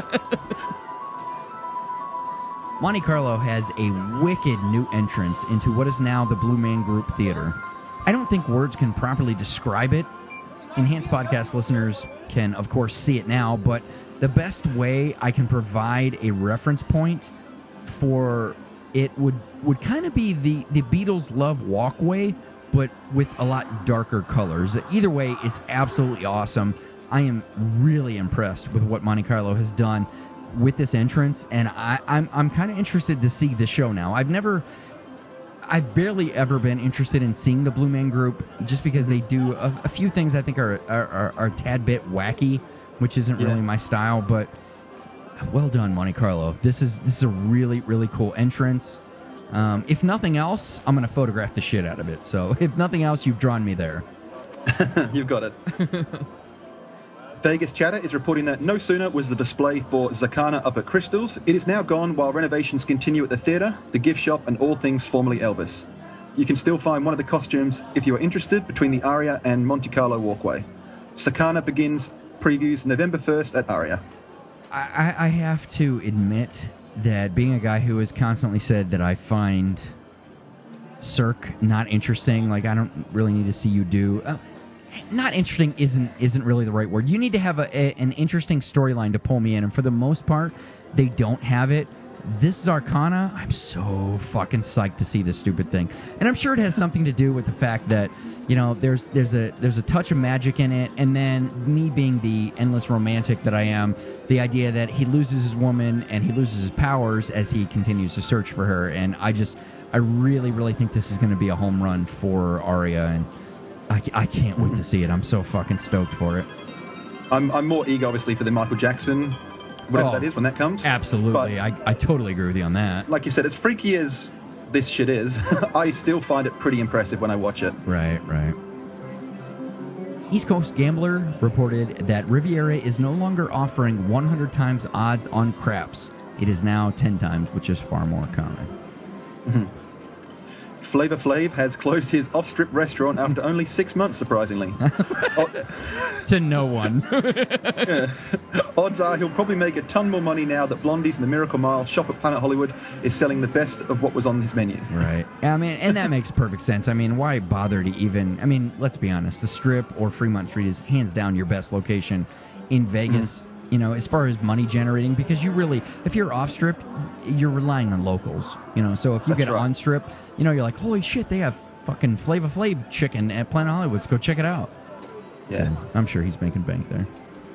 Monte Carlo has a wicked new entrance into what is now the Blue Man Group Theater. I don't think words can properly describe it. Enhanced podcast listeners can, of course, see it now, but the best way I can provide a reference point for it would would kind of be the, the Beatles' Love Walkway, but with a lot darker colors. Either way, it's absolutely awesome. I am really impressed with what Monte Carlo has done with this entrance, and I, I'm I'm kind of interested to see the show now. I've never, I've barely ever been interested in seeing the Blue Man Group, just because they do a, a few things I think are are, are are a tad bit wacky, which isn't Yeah. really my style. But well done, Monte Carlo. This is this is a really really cool entrance. Um, if nothing else, I'm gonna photograph the shit out of it. So if nothing else, you've drawn me there. You've got it. Vegas Chatter is reporting that no sooner was the display for Zakana up at Crystals, it is now gone while renovations continue at the theater, the gift shop, and all things formerly Elvis. You can still find one of the costumes if you are interested between the Aria and Monte Carlo walkway. Zakana begins previews November first at Aria. I, I have to admit that being a guy who has constantly said that I find Cirque not interesting, like I don't really need to see you do. Uh, not interesting isn't isn't really the right word. You need to have a, a, an interesting storyline to pull me in, and for the most part, they don't have it. This is Arcana. I'm so fucking psyched to see this stupid thing, and I'm sure it has something to do with the fact that you know there's there's a there's a touch of magic in it, and then me being the endless romantic that I am, the idea that he loses his woman and he loses his powers as he continues to search for her, and I just I really really think this is going to be a home run for Aria, and I, I can't wait to see it. I'm so fucking stoked for it. I'm, I'm more eager, obviously, for the Michael Jackson, whatever Oh, that is, when that comes. Absolutely. But, I, I totally agree with you on that. like you said, as freaky as this shit is, I still find it pretty impressive when I watch it. Right, right. East Coast Gambler reported that Riviera is no longer offering one hundred times odds on craps. It is now ten times, which is far more common. Mm-hmm. Flavor Flav has closed his off-strip restaurant after only six months, surprisingly. O- To no one. yeah. Odds are he'll probably make a ton more money now that Blondie's and the Miracle Mile shop at Planet Hollywood is selling the best of what was on his menu. Right. I mean, and that makes perfect sense. I mean, why bother to even... I mean, let's be honest. The Strip or Fremont Street is hands down your best location in Vegas, mm-hmm. you know, as far as money generating, because you really... If you're off-strip, you're relying on locals, you know. So if you That's get right. on-strip, you know, you're like, holy shit, they have fucking Flava Flav chicken at Planet Hollywood. Let's go check it out. Yeah. So I'm sure he's making bank there.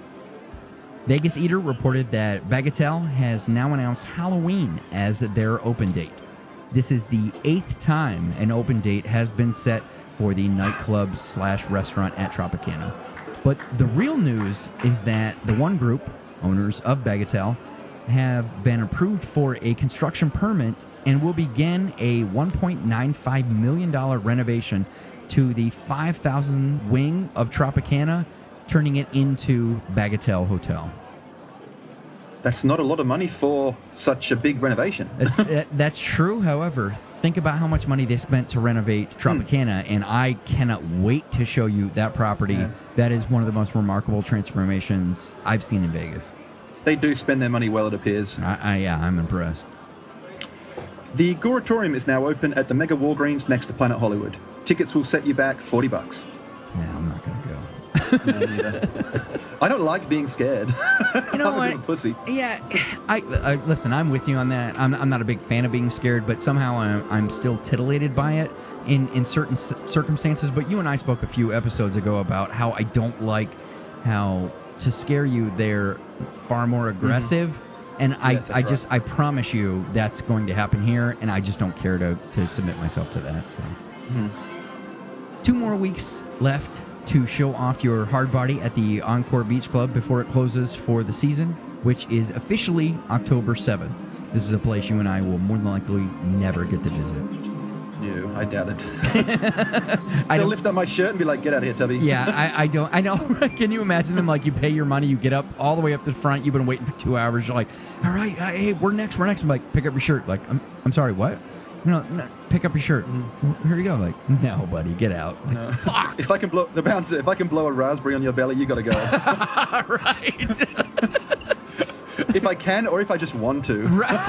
Vegas Eater reported that Bagatelle has now announced Halloween as their open date. This is the eighth time an open date has been set for the nightclub slash restaurant at Tropicana. But the real news is that the One Group, owners of Bagatelle, have been approved for a construction permit and will begin a one point nine five million dollars renovation to the five thousand wing of Tropicana, turning it into Bagatelle Hotel. That's not a lot of money for such a big renovation. It's, that, that's true. However, think about how much money they spent to renovate Tropicana, and I cannot wait to show you that property. Yeah. That is one of the most remarkable transformations I've seen in Vegas. They do spend their money well, it appears. I, I, yeah, I'm impressed. The Goratorium is now open at the Mega Walgreens next to Planet Hollywood. Tickets will set you back forty bucks. Yeah, I'm not gonna go. No, neither. I don't like being scared. You know I'm what? a little pussy. Yeah, I, I listen. I'm with you on that. I'm, I'm not a big fan of being scared, but somehow I'm, I'm still titillated by it in in certain c- circumstances. But you and I spoke a few episodes ago about how I don't like how to scare you they're far more aggressive, mm-hmm. and I Yes, that's I just right. I promise you that's going to happen here, and I just don't care to to submit myself to that. So. Mhm. Two more weeks left to show off your hard body at the Encore Beach Club before it closes for the season. which is officially October seventh. This is a place you and I will more than likely never get to visit. No, I doubt it. I They'll don't- lift up my shirt and be like, get out of here, Tubby. Yeah, I, I don't. I know. Can you imagine them? Like, you pay your money, you get up all the way up to the front. You've been waiting for two hours. You're like, all right, uh, hey, we're next. We're next. I'm like, pick up your shirt. Like, I'm, I'm sorry, what? No, no, pick up your shirt. Mm, Here you go. Like, no, buddy, get out. Like, No. fuck. If I can blow the bouncer, if I can blow a raspberry on your belly, you gotta go. Right. If I can, or if I just want to.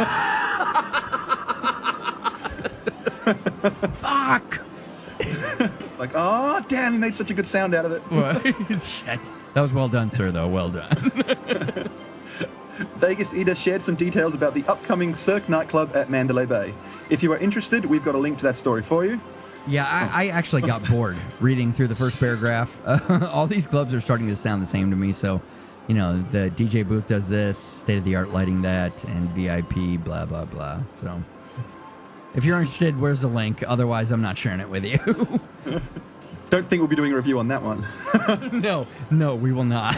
Fuck. Like, oh, damn, he made such a good sound out of it. What? Shit. That was well done, sir. Though, well done. Vegas Eater shared some details about the upcoming Cirque nightclub at Mandalay Bay. If you are interested, we've got a link to that story for you. Yeah, I, I actually got bored reading through the first paragraph. Uh, all these clubs are starting to sound the same to me. So, you know, the D J booth does this, state-of-the-art lighting that, and V I P, blah, blah, blah. So, if you're interested, where's the link? Otherwise, I'm not sharing it with you. Don't think we'll be doing a review on that one. no, no, we will not.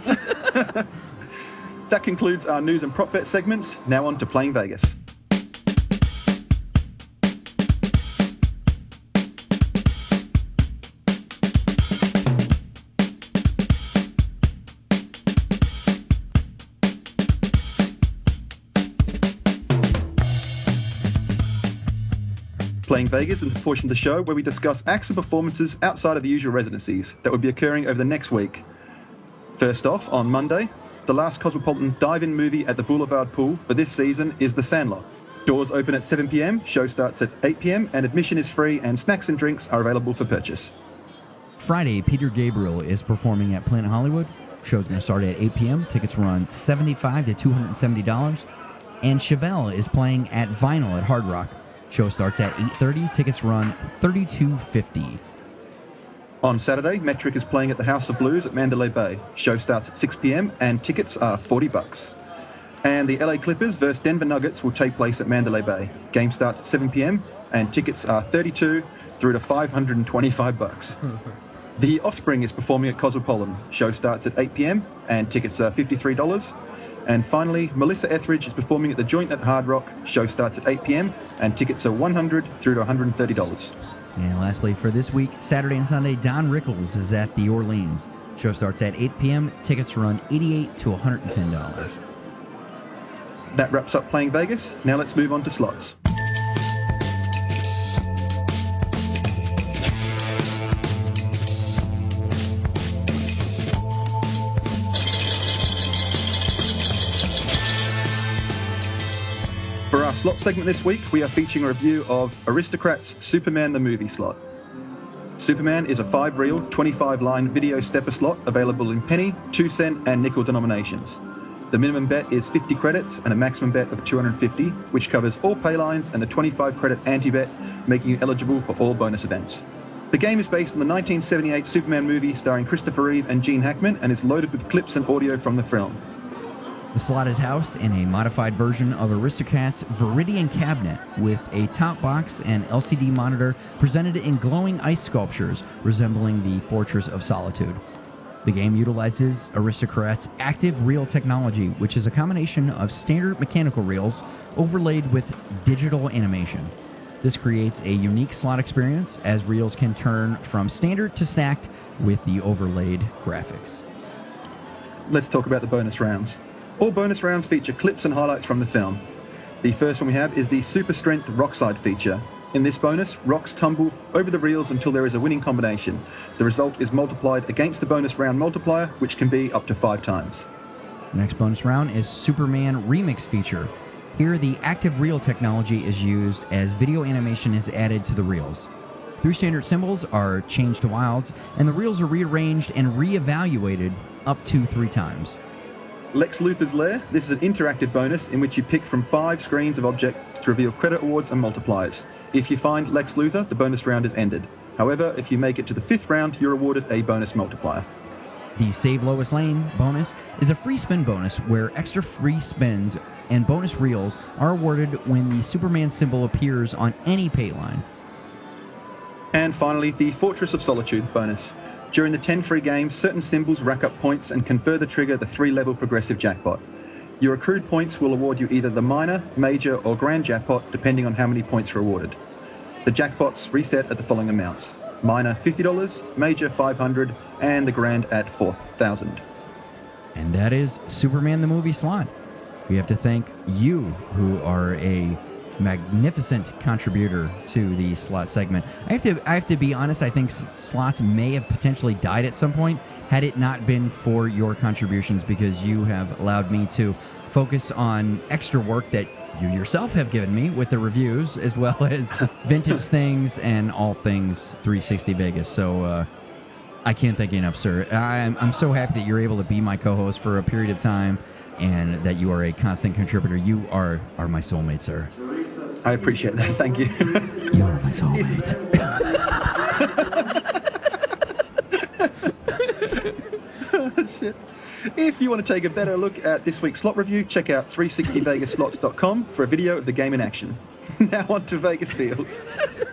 That concludes our news and prop bet segments. Now on to Playing Vegas. Playing Vegas is a portion of the show where we discuss acts and performances outside of the usual residencies that will be occurring over the next week. First off, on Monday, the last Cosmopolitan dive-in movie at the Boulevard Pool for this season is The Sandlot. Doors open at seven p.m, show starts at eight p.m, and admission is free, and snacks and drinks are available for purchase. Friday, Peter Gabriel is performing at Planet Hollywood. Show's going to start at eight p.m. Tickets run seventy-five dollars to two hundred seventy dollars. And Chevelle is playing at Vinyl at Hard Rock. Show starts at eight thirty. Tickets run thirty-two fifty. On Saturday, Metric is playing at the House of Blues at Mandalay Bay. Show starts at six p.m, and tickets are forty bucks. And the L A Clippers versus Denver Nuggets will take place at Mandalay Bay. Game starts at seven p.m, and tickets are thirty-two through to five hundred twenty-five bucks. The Offspring is performing at Cosmopolitan. Show starts at eight p.m, and tickets are fifty-three dollars. And finally, Melissa Etheridge is performing at the Joint at Hard Rock. Show starts at eight p.m, and tickets are one hundred dollars through to one hundred thirty dollars. And lastly, for this week, Saturday and Sunday, Don Rickles is at the Orleans. Show starts at eight p.m. Tickets run eighty-eight dollars to one hundred ten dollars. That wraps up Playing Vegas. Now let's move on to slots. For our slot segment this week, we are featuring a review of Aristocrats Superman the Movie slot. Superman is a five-reel, twenty-five-line video stepper slot available in penny, two cent, and nickel denominations. The minimum bet is fifty credits and a maximum bet of two hundred fifty, which covers all pay lines and the twenty-five credit anti-bet, making you eligible for all bonus events. The game is based on the nineteen seventy-eight Superman movie starring Christopher Reeve and Gene Hackman and is loaded with clips and audio from the film. The slot is housed in a modified version of Aristocrats' Viridian cabinet with a top box and L C D monitor presented in glowing ice sculptures resembling the Fortress of Solitude. The game utilizes Aristocrats' active reel technology, which is a combination of standard mechanical reels overlaid with digital animation. This creates a unique slot experience as reels can turn from standard to stacked with the overlaid graphics. Let's talk about the bonus rounds. All bonus rounds feature clips and highlights from the film. The first one we have is the Super Strength Rockside feature. In this bonus, rocks tumble over the reels until there is a winning combination. The result is multiplied against the bonus round multiplier, which can be up to five times. The next bonus round is Superman Remix feature. Here, the active reel technology is used as video animation is added to the reels. Three standard symbols are changed to wilds, and the reels are rearranged and re-evaluated up to three times. Lex Luthor's Lair. This is an interactive bonus in which you pick from five screens of objects to reveal credit awards and multipliers. If you find Lex Luthor, the bonus round is ended. However, if you make it to the fifth round, you're awarded a bonus multiplier. The Save Lois Lane bonus is a free spin bonus where extra free spins and bonus reels are awarded when the Superman symbol appears on any pay line. And finally, the Fortress of Solitude bonus. During the ten free games, certain symbols rack up points and can further trigger the three-level progressive jackpot. Your accrued points will award you either the minor, major, or grand jackpot, depending on how many points are awarded. The jackpots reset at the following amounts: minor fifty dollars, major five hundred dollars, and the grand at four thousand dollars. And that is Superman the Movie Slot. We have to thank you, who are a magnificent contributor to the slot segment. I have to I have to be honest, I think s- slots may have potentially died at some point had it not been for your contributions, because you have allowed me to focus on extra work that you yourself have given me with the reviews, as well as vintage things and all things three sixty Vegas. So uh, I can't thank you enough, sir. I'm, I'm so happy that you're able to be my co-host for a period of time, and that you are a constant contributor. You are, are my soulmate, sir. I appreciate that. Thank you. You are my soulmate. Oh, shit. If you want to take a better look at this week's slot review, check out three sixty vegas slots dot com for a video of the game in action. Now on to Vegas deals.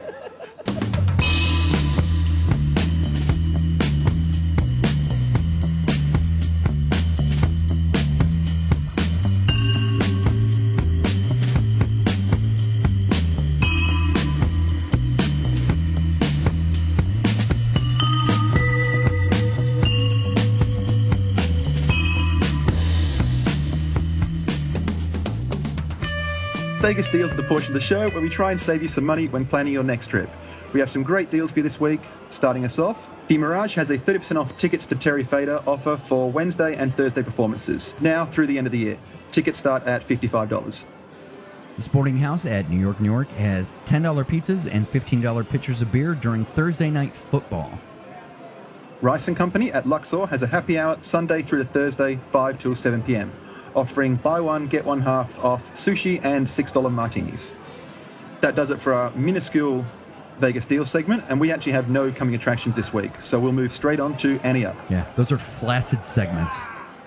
Vegas Deals are the portion of the show where we try and save you some money when planning your next trip. We have some great deals for you this week. Starting us off, The Mirage has a thirty percent off tickets to Terry Fader offer for Wednesday and Thursday performances, now through the end of the year. Tickets start at fifty-five dollars. The Sporting House at New York, New York has ten dollar pizzas and fifteen dollar pitchers of beer during Thursday night football. Rice and Company at Luxor has a happy hour Sunday through to Thursday, five till seven p.m, offering buy one, get one half off sushi and six dollar martinis. That does it for our minuscule Vegas Deals segment, and we actually have no coming attractions this week, so we'll move straight on to Ante Up. Yeah, those are flaccid segments.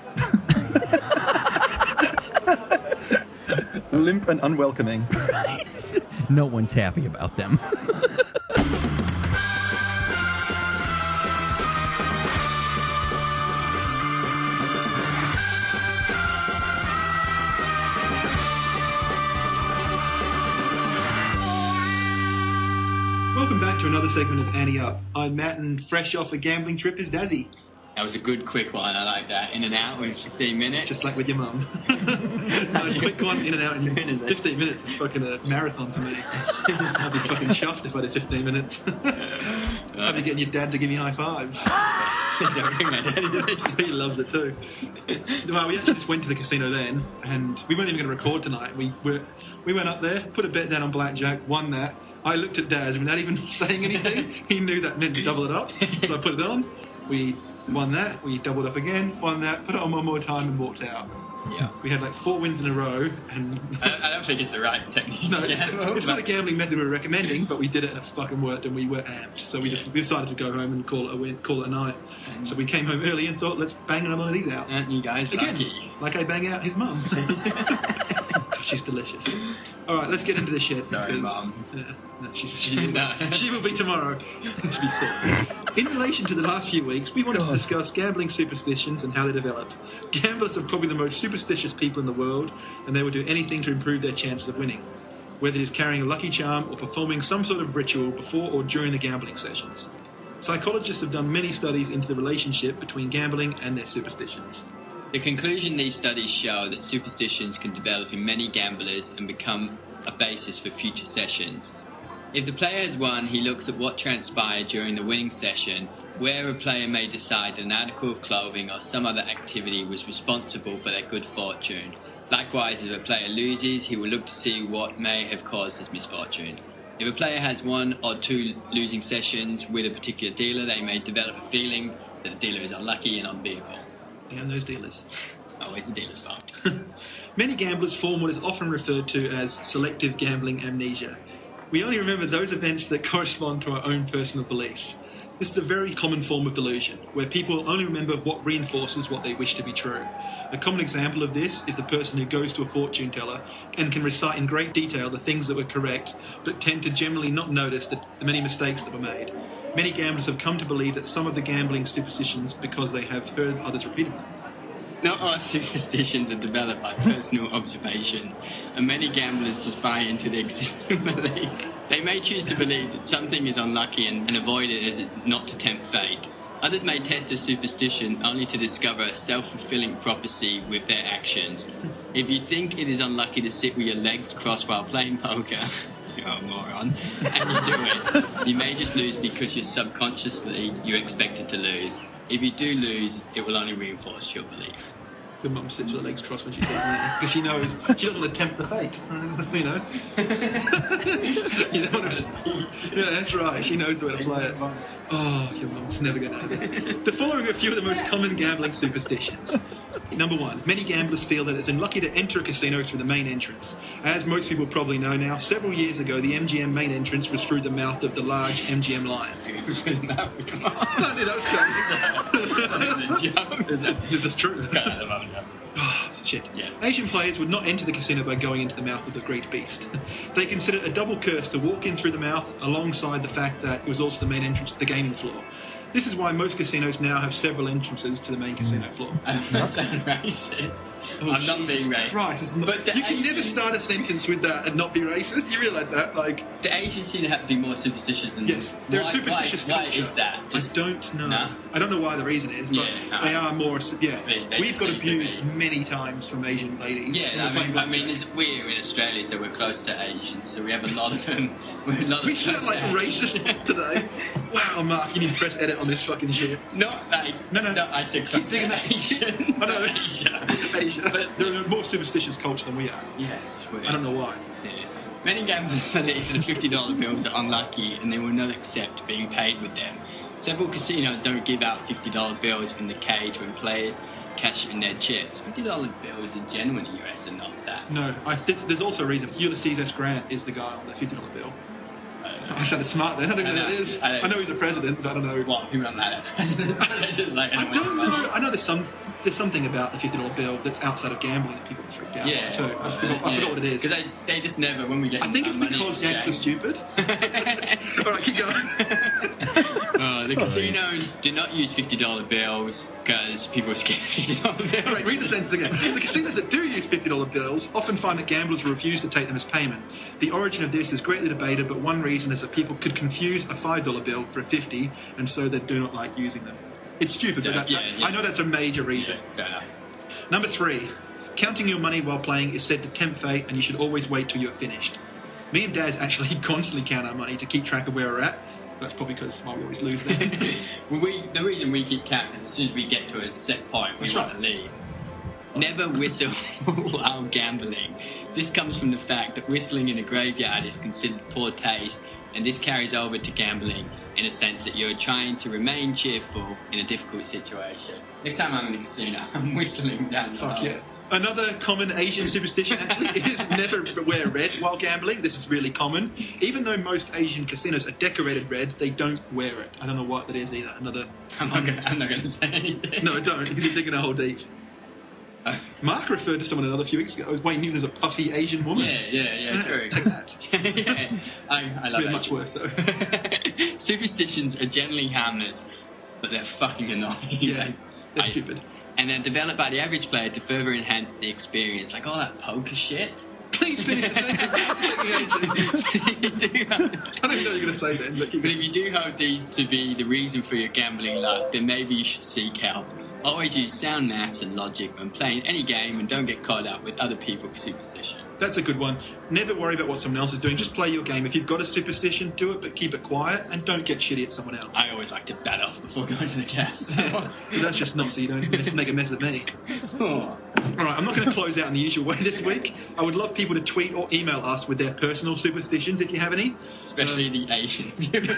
Limp and unwelcoming. No one's happy about them. Welcome back to another segment of Ante Up. I'm Matt, and fresh off a gambling trip is Dazzy. That was a good quick one. I like that. In and out in fifteen minutes. Just like with your mum. Nice quick one, in and out in fifteen minutes. It's fucking a marathon for me. I'd be fucking chuffed if I did fifteen minutes. I'd be getting your dad to give me high fives. He loves it too. Well, we actually just went to the casino then, and we weren't even going to record tonight. We were, we went up there, put a bet down on blackjack, won that. I looked at Daz without even saying anything. He knew that meant to double it up, so I put it on. We won that. We doubled up again, won that, put it on one more time, and walked out. Yeah. We had like four wins in a row, and I, I don't think it's the right technique. no, yeah, it's, it's not a gambling method we were recommending, but we did it and it fucking worked, and we were amped. So we just we decided to go home and call it a win, call it a night. So we came home early and thought, let's bang one of these out. Aren't you guys Again, lucky? like I bang out his mum. She's delicious. All right, let's get into the shit. Sorry, because, Mum. Uh, no, she, she, No. she will be tomorrow. She'll be sick. In relation to the last few weeks, we wanted God. to discuss gambling superstitions and how they developed. Gamblers are probably the most superstitious people in the world, and they will do anything to improve their chances of winning, whether it is carrying a lucky charm or performing some sort of ritual before or during the gambling sessions. Psychologists have done many studies into the relationship between gambling and their superstitions. The conclusion these studies show that superstitions can develop in many gamblers and become a basis for future sessions. If the player has won, he looks at what transpired during the winning session, where a player may decide an article of clothing or some other activity was responsible for their good fortune. Likewise, if a player loses, he will look to see what may have caused his misfortune. If a player has one or two losing sessions with a particular dealer, they may develop a feeling that the dealer is unlucky and unbeatable. And those dealers. Always the dealer's fault. Many gamblers form what is often referred to as selective gambling amnesia. We only remember those events that correspond to our own personal beliefs. This is a very common form of delusion, where people only remember what reinforces what they wish to be true. A common example of this is the person who goes to a fortune teller and can recite in great detail the things that were correct, but tend to generally not notice the many mistakes that were made. Many gamblers have come to believe that some of the gambling superstitions because they have heard others repeat them. Not all superstitions are developed by personal observation, and many gamblers just buy into the existing belief. They may choose to believe that something is unlucky and, and avoid it as it not to tempt fate. Others may test a superstition only to discover a self-fulfilling prophecy with their actions. If you think it is unlucky to sit with your legs crossed while playing poker, you're a moron, and you do it, you may just lose because you're subconsciously you expected to lose. If you do lose, it will only reinforce your belief. Your mum sits with her legs crossed when she's eating it because she knows she doesn't want to tempt the fate. You know. You don't want to. Yeah, that's right. She knows the way to play it. Oh, your mum's never going to know that. The following are a few of the most common gambling superstitions. Number one, many gamblers feel that it's unlucky to enter a casino through the main entrance. As most people probably know now, several years ago, the M G M main entrance was through the mouth of the large M G M lion. I knew that was coming. Is this true? Oh, shit. Yeah. Asian players would not enter the casino by going into the mouth of the great beast. They considered it a double curse to walk in through the mouth alongside the fact that it was also the main entrance to the gaming floor. This is why most casinos now have several entrances to the main casino floor. I'm not saying racist. Oh, I'm not being racist. Christ, not, but you can Asian... never start a sentence with that and not be racist. You realise that? Like the Asians seem to have to be more superstitious than yes, they're why, a superstitious why, culture. Why is that? Just, I don't know. No? I don't know why the reason is, but yeah, they are more. Yeah, they, they we've got abused many times from Asian ladies. Yeah, I mean, I mean, it's, we're in Australia, so we're close to Asians, so we have a lot of them. We're a lot we of sound like racist today. Wow, Mark, you need to press edit on this fucking shit. Not like no, no, no. I said keep thinking that Asians. I know Asia. Asia. But they're a more superstitious culture than we are. Yeah, it's weird. I don't know why. Yeah. Many gamblers believe that the fifty dollar bills are unlucky and they will not accept being paid with them. Several casinos don't give out fifty dollar bills from the cage when players cash in their chips. fifty dollar bills in general in the U S are not that. No, I, there's, there's also a reason. Ulysses S. Grant is the guy on the fifty dollar bill. I sounded smart then. I don't know, know who that is. I, I know he's a president, but I don't know. Well, people don't know that president. So just like, I don't know. I know there's some there's something about the fifty dollar bill that's outside of gambling that people freak out. Yeah, too. I, forgot, I yeah. forgot what it is. Because they, they just never when we get. I think it's money because Yanks are stupid. All right, keep going. Uh, the casinos do not use fifty dollar bills because people are scared of fifty dollar bills. Right, read the sentence again. The casinos that do use fifty dollar bills often find that gamblers refuse to take them as payment. The origin of this is greatly debated, but one reason is that people could confuse a five dollar bill for a fifty, and so they do not like using them. It's stupid, Yeah, but that, yeah, that, yeah. I know that's a major reason. Yeah, fair enough. Number three, counting your money while playing is said to tempt fate, and you should always wait till you're finished. Me and Daz actually constantly count our money to keep track of where we're at. That's probably because well, we always lose them. Well, we, the reason we keep count is as soon as we get to a set point, we That's want right. to leave. Never whistle while gambling. This comes from the fact that whistling in a graveyard is considered poor taste, and this carries over to gambling in a sense that you're trying to remain cheerful in a difficult situation. Next time I'm in a casino, I'm whistling down the Fuck hall. yeah. Another common Asian superstition, actually, is never wear red while gambling. This is really common. Even though most Asian casinos are decorated red, they don't wear it. I don't know what that is either. Another. I'm not gonna, I'm not going to say anything. No, don't, because you're digging a hole deep. Uh, Mark referred to someone another few weeks ago as Wayne Newton as a puffy Asian woman. Yeah, yeah, yeah, Yeah, true. take that. yeah, I, I love Been it. much worse, though. Superstitions are generally harmless, but they're fucking annoying. Yeah, they're I- stupid. And they're developed by the average player to further enhance the experience, like all that poker shit. Please finish the sentence. You do have- I don't know what you're going to say then. But keep But if you do hold these to be the reason for your gambling luck, then maybe you should seek help. Always use sound maths and logic when playing any game and don't get caught up with other people's superstition. That's a good one. Never worry about what someone else is doing. Just play your game. If you've got a superstition, do it, but keep it quiet and don't get shitty at someone else. I always like to bat off before going to the cast. That's just not so you don't mess, make a mess of me. Oh. All right, I'm not going to close out in the usual way this week. I would love people to tweet or email us with their personal superstitions if you have any. Especially Um, the Asian viewers.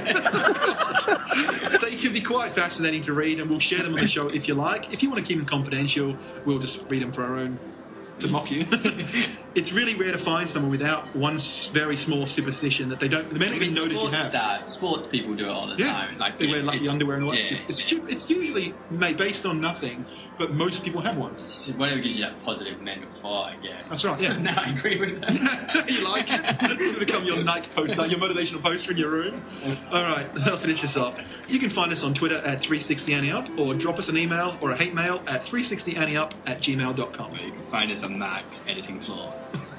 They can be quite fascinating to read, and we'll share them on the show if you like. If you want to keep them confidential, we'll just read them for our own, to mock you. It's really rare to find someone without one s- very small superstition that they don't, they may not even notice you sports have. Stars, sports people do it all the Yeah, time. Like they wear lucky it's- underwear and all that. yeah, shit. It's yeah. stupid. It's usually made based on nothing, but most people have one. It's whatever gives you that positive mental thought, I guess. That's right, yeah. No, I agree with that. You like it? It becomes on your Nike poster, your motivational poster in your room. All right, I'll finish this up. You can find us on Twitter at three sixty ante up, or drop us an email or a hate mail at three sixty ante up at gmail dot com. You can find us on Mac's editing floor.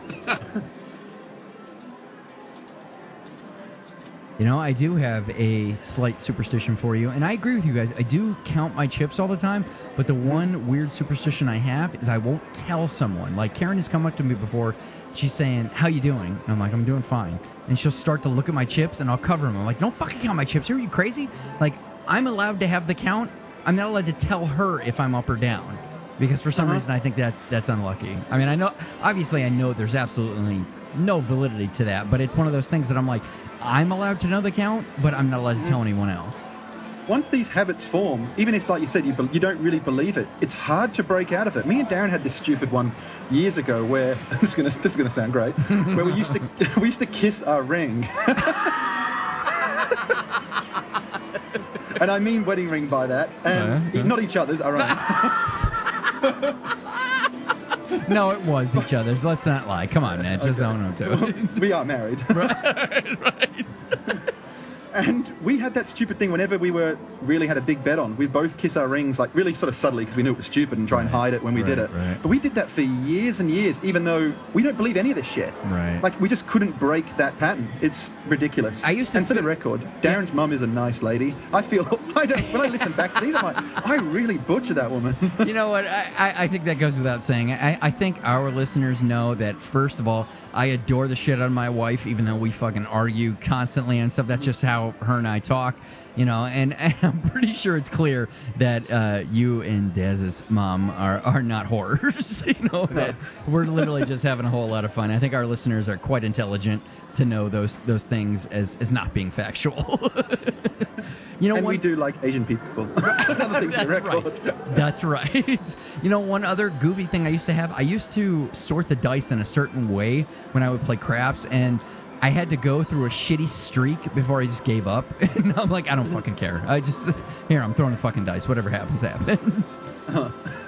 You know, I do have a slight superstition for you, and I agree with you guys. I do count my chips all the time, but the one weird superstition I have is I won't tell someone. Like, Karen has come up to me before. She's saying, how you doing? And I'm like, I'm doing fine. And she'll start to look at my chips, and I'll cover them. I'm like, don't fucking count my chips. Are you crazy? Like, I'm allowed to have the count. I'm not allowed to tell her if I'm up or down, because for some uh-huh. reason I think that's that's unlucky. I mean, I know, obviously I know there's absolutely no validity to that, but it's one of those things that I'm like, I'm allowed to know the count, but I'm not allowed to tell anyone else. Once these habits form, even if, like you said, you, be- you don't really believe it, it's hard to break out of it. Me and Darren had this stupid one years ago where this is gonna this is gonna sound great, where we used to we used to kiss our ring, and I mean wedding ring by that, and uh-huh. not each other's, our own. No, it was each other's. Let's not lie. Come on, man. Just okay. own up to it. We are married. Right, right. And we had that stupid thing whenever we were really had a big bet on. We'd both kiss our rings, like really sort of subtly, because we knew it was stupid, and try and hide it when we right, did it. Right. But we did that for years and years, even though we don't believe any of this shit. Right. Like, we just couldn't break that pattern. It's ridiculous. I used to and for the record, Darren's yeah. mum is a nice lady. I feel, I don't, when I listen back to these, I'm like, I really butchered that woman. You know what? I, I, I think that goes without saying. I, I think our listeners know that, first of all, I adore the shit out of my wife, even though we fucking argue constantly and stuff. That's just how her and I talk. You know, and, and I'm pretty sure it's clear that uh, you and Dez's mom are, are not horrors. You know, that we're literally just having a whole lot of fun. I think our listeners are quite intelligent to know those those things as, as not being factual. You know, and one, we do like Asian people. Another thing that's to record. Right. That's right. You know, one other goofy thing I used to have, I used to sort the dice in a certain way when I would play craps, and I had to go through a shitty streak before I just gave up. And I'm like, I don't fucking care. I just, here, I'm throwing the fucking dice. Whatever happens, happens. Uh-huh.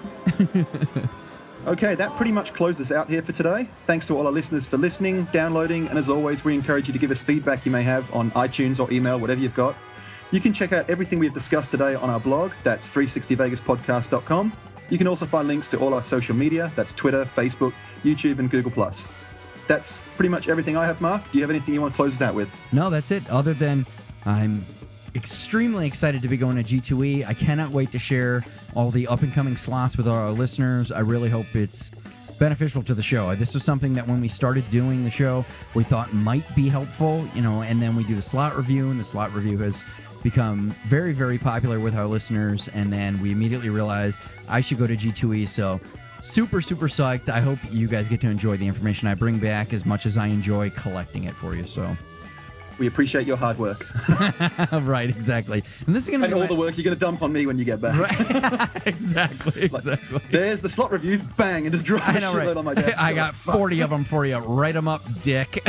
Okay, that pretty much closes out here for today. Thanks to all our listeners for listening, downloading, and as always, we encourage you to give us feedback you may have on iTunes or email, whatever you've got. You can check out everything we've discussed today on our blog. That's three sixty vegas podcast dot com. You can also find links to all our social media. That's Twitter, Facebook, YouTube, and Google plus. That's pretty much everything I have, Mark. Do you have anything you want to close us out with? No, that's it. Other than I'm extremely excited to be going to G two E. I cannot wait to share all the up-and-coming slots with our listeners. I really hope it's beneficial to the show. This was something that when we started doing the show, we thought might be helpful, you know, and then we do the slot review, and the slot review has become very, very popular with our listeners, and then we immediately realized I should go to G two E, so super, super psyched. I hope you guys get to enjoy the information I bring back as much as I enjoy collecting it for you, so... We appreciate your hard work. Right, exactly. And this is gonna and be all my... the work you're going to dump on me when you get back. Right. Exactly, exactly. Like, there's the slot reviews, bang, and just drop a shitload right. on my desk. I got forty of them for you. Write them up, dick.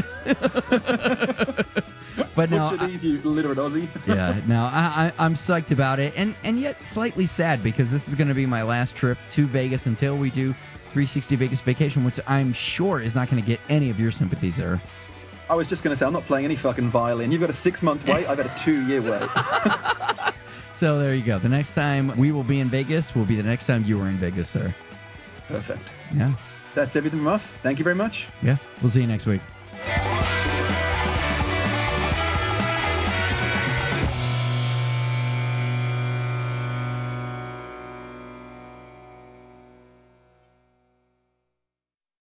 But no, Butcher these, you literate Aussie. Yeah, no, I, I, I'm psyched about it, and, and yet slightly sad, because this is going to be my last trip to Vegas until we do three sixty Vegas Vacation, which I'm sure is not going to get any of your sympathy, sir. I was just going to say, I'm not playing any fucking violin. You've got a six-month wait, I've got a two-year wait. So there you go. The next time we will be in Vegas will be the next time you were in Vegas, sir. Perfect. Yeah. That's everything from us. Thank you very much. Yeah. We'll see you next week.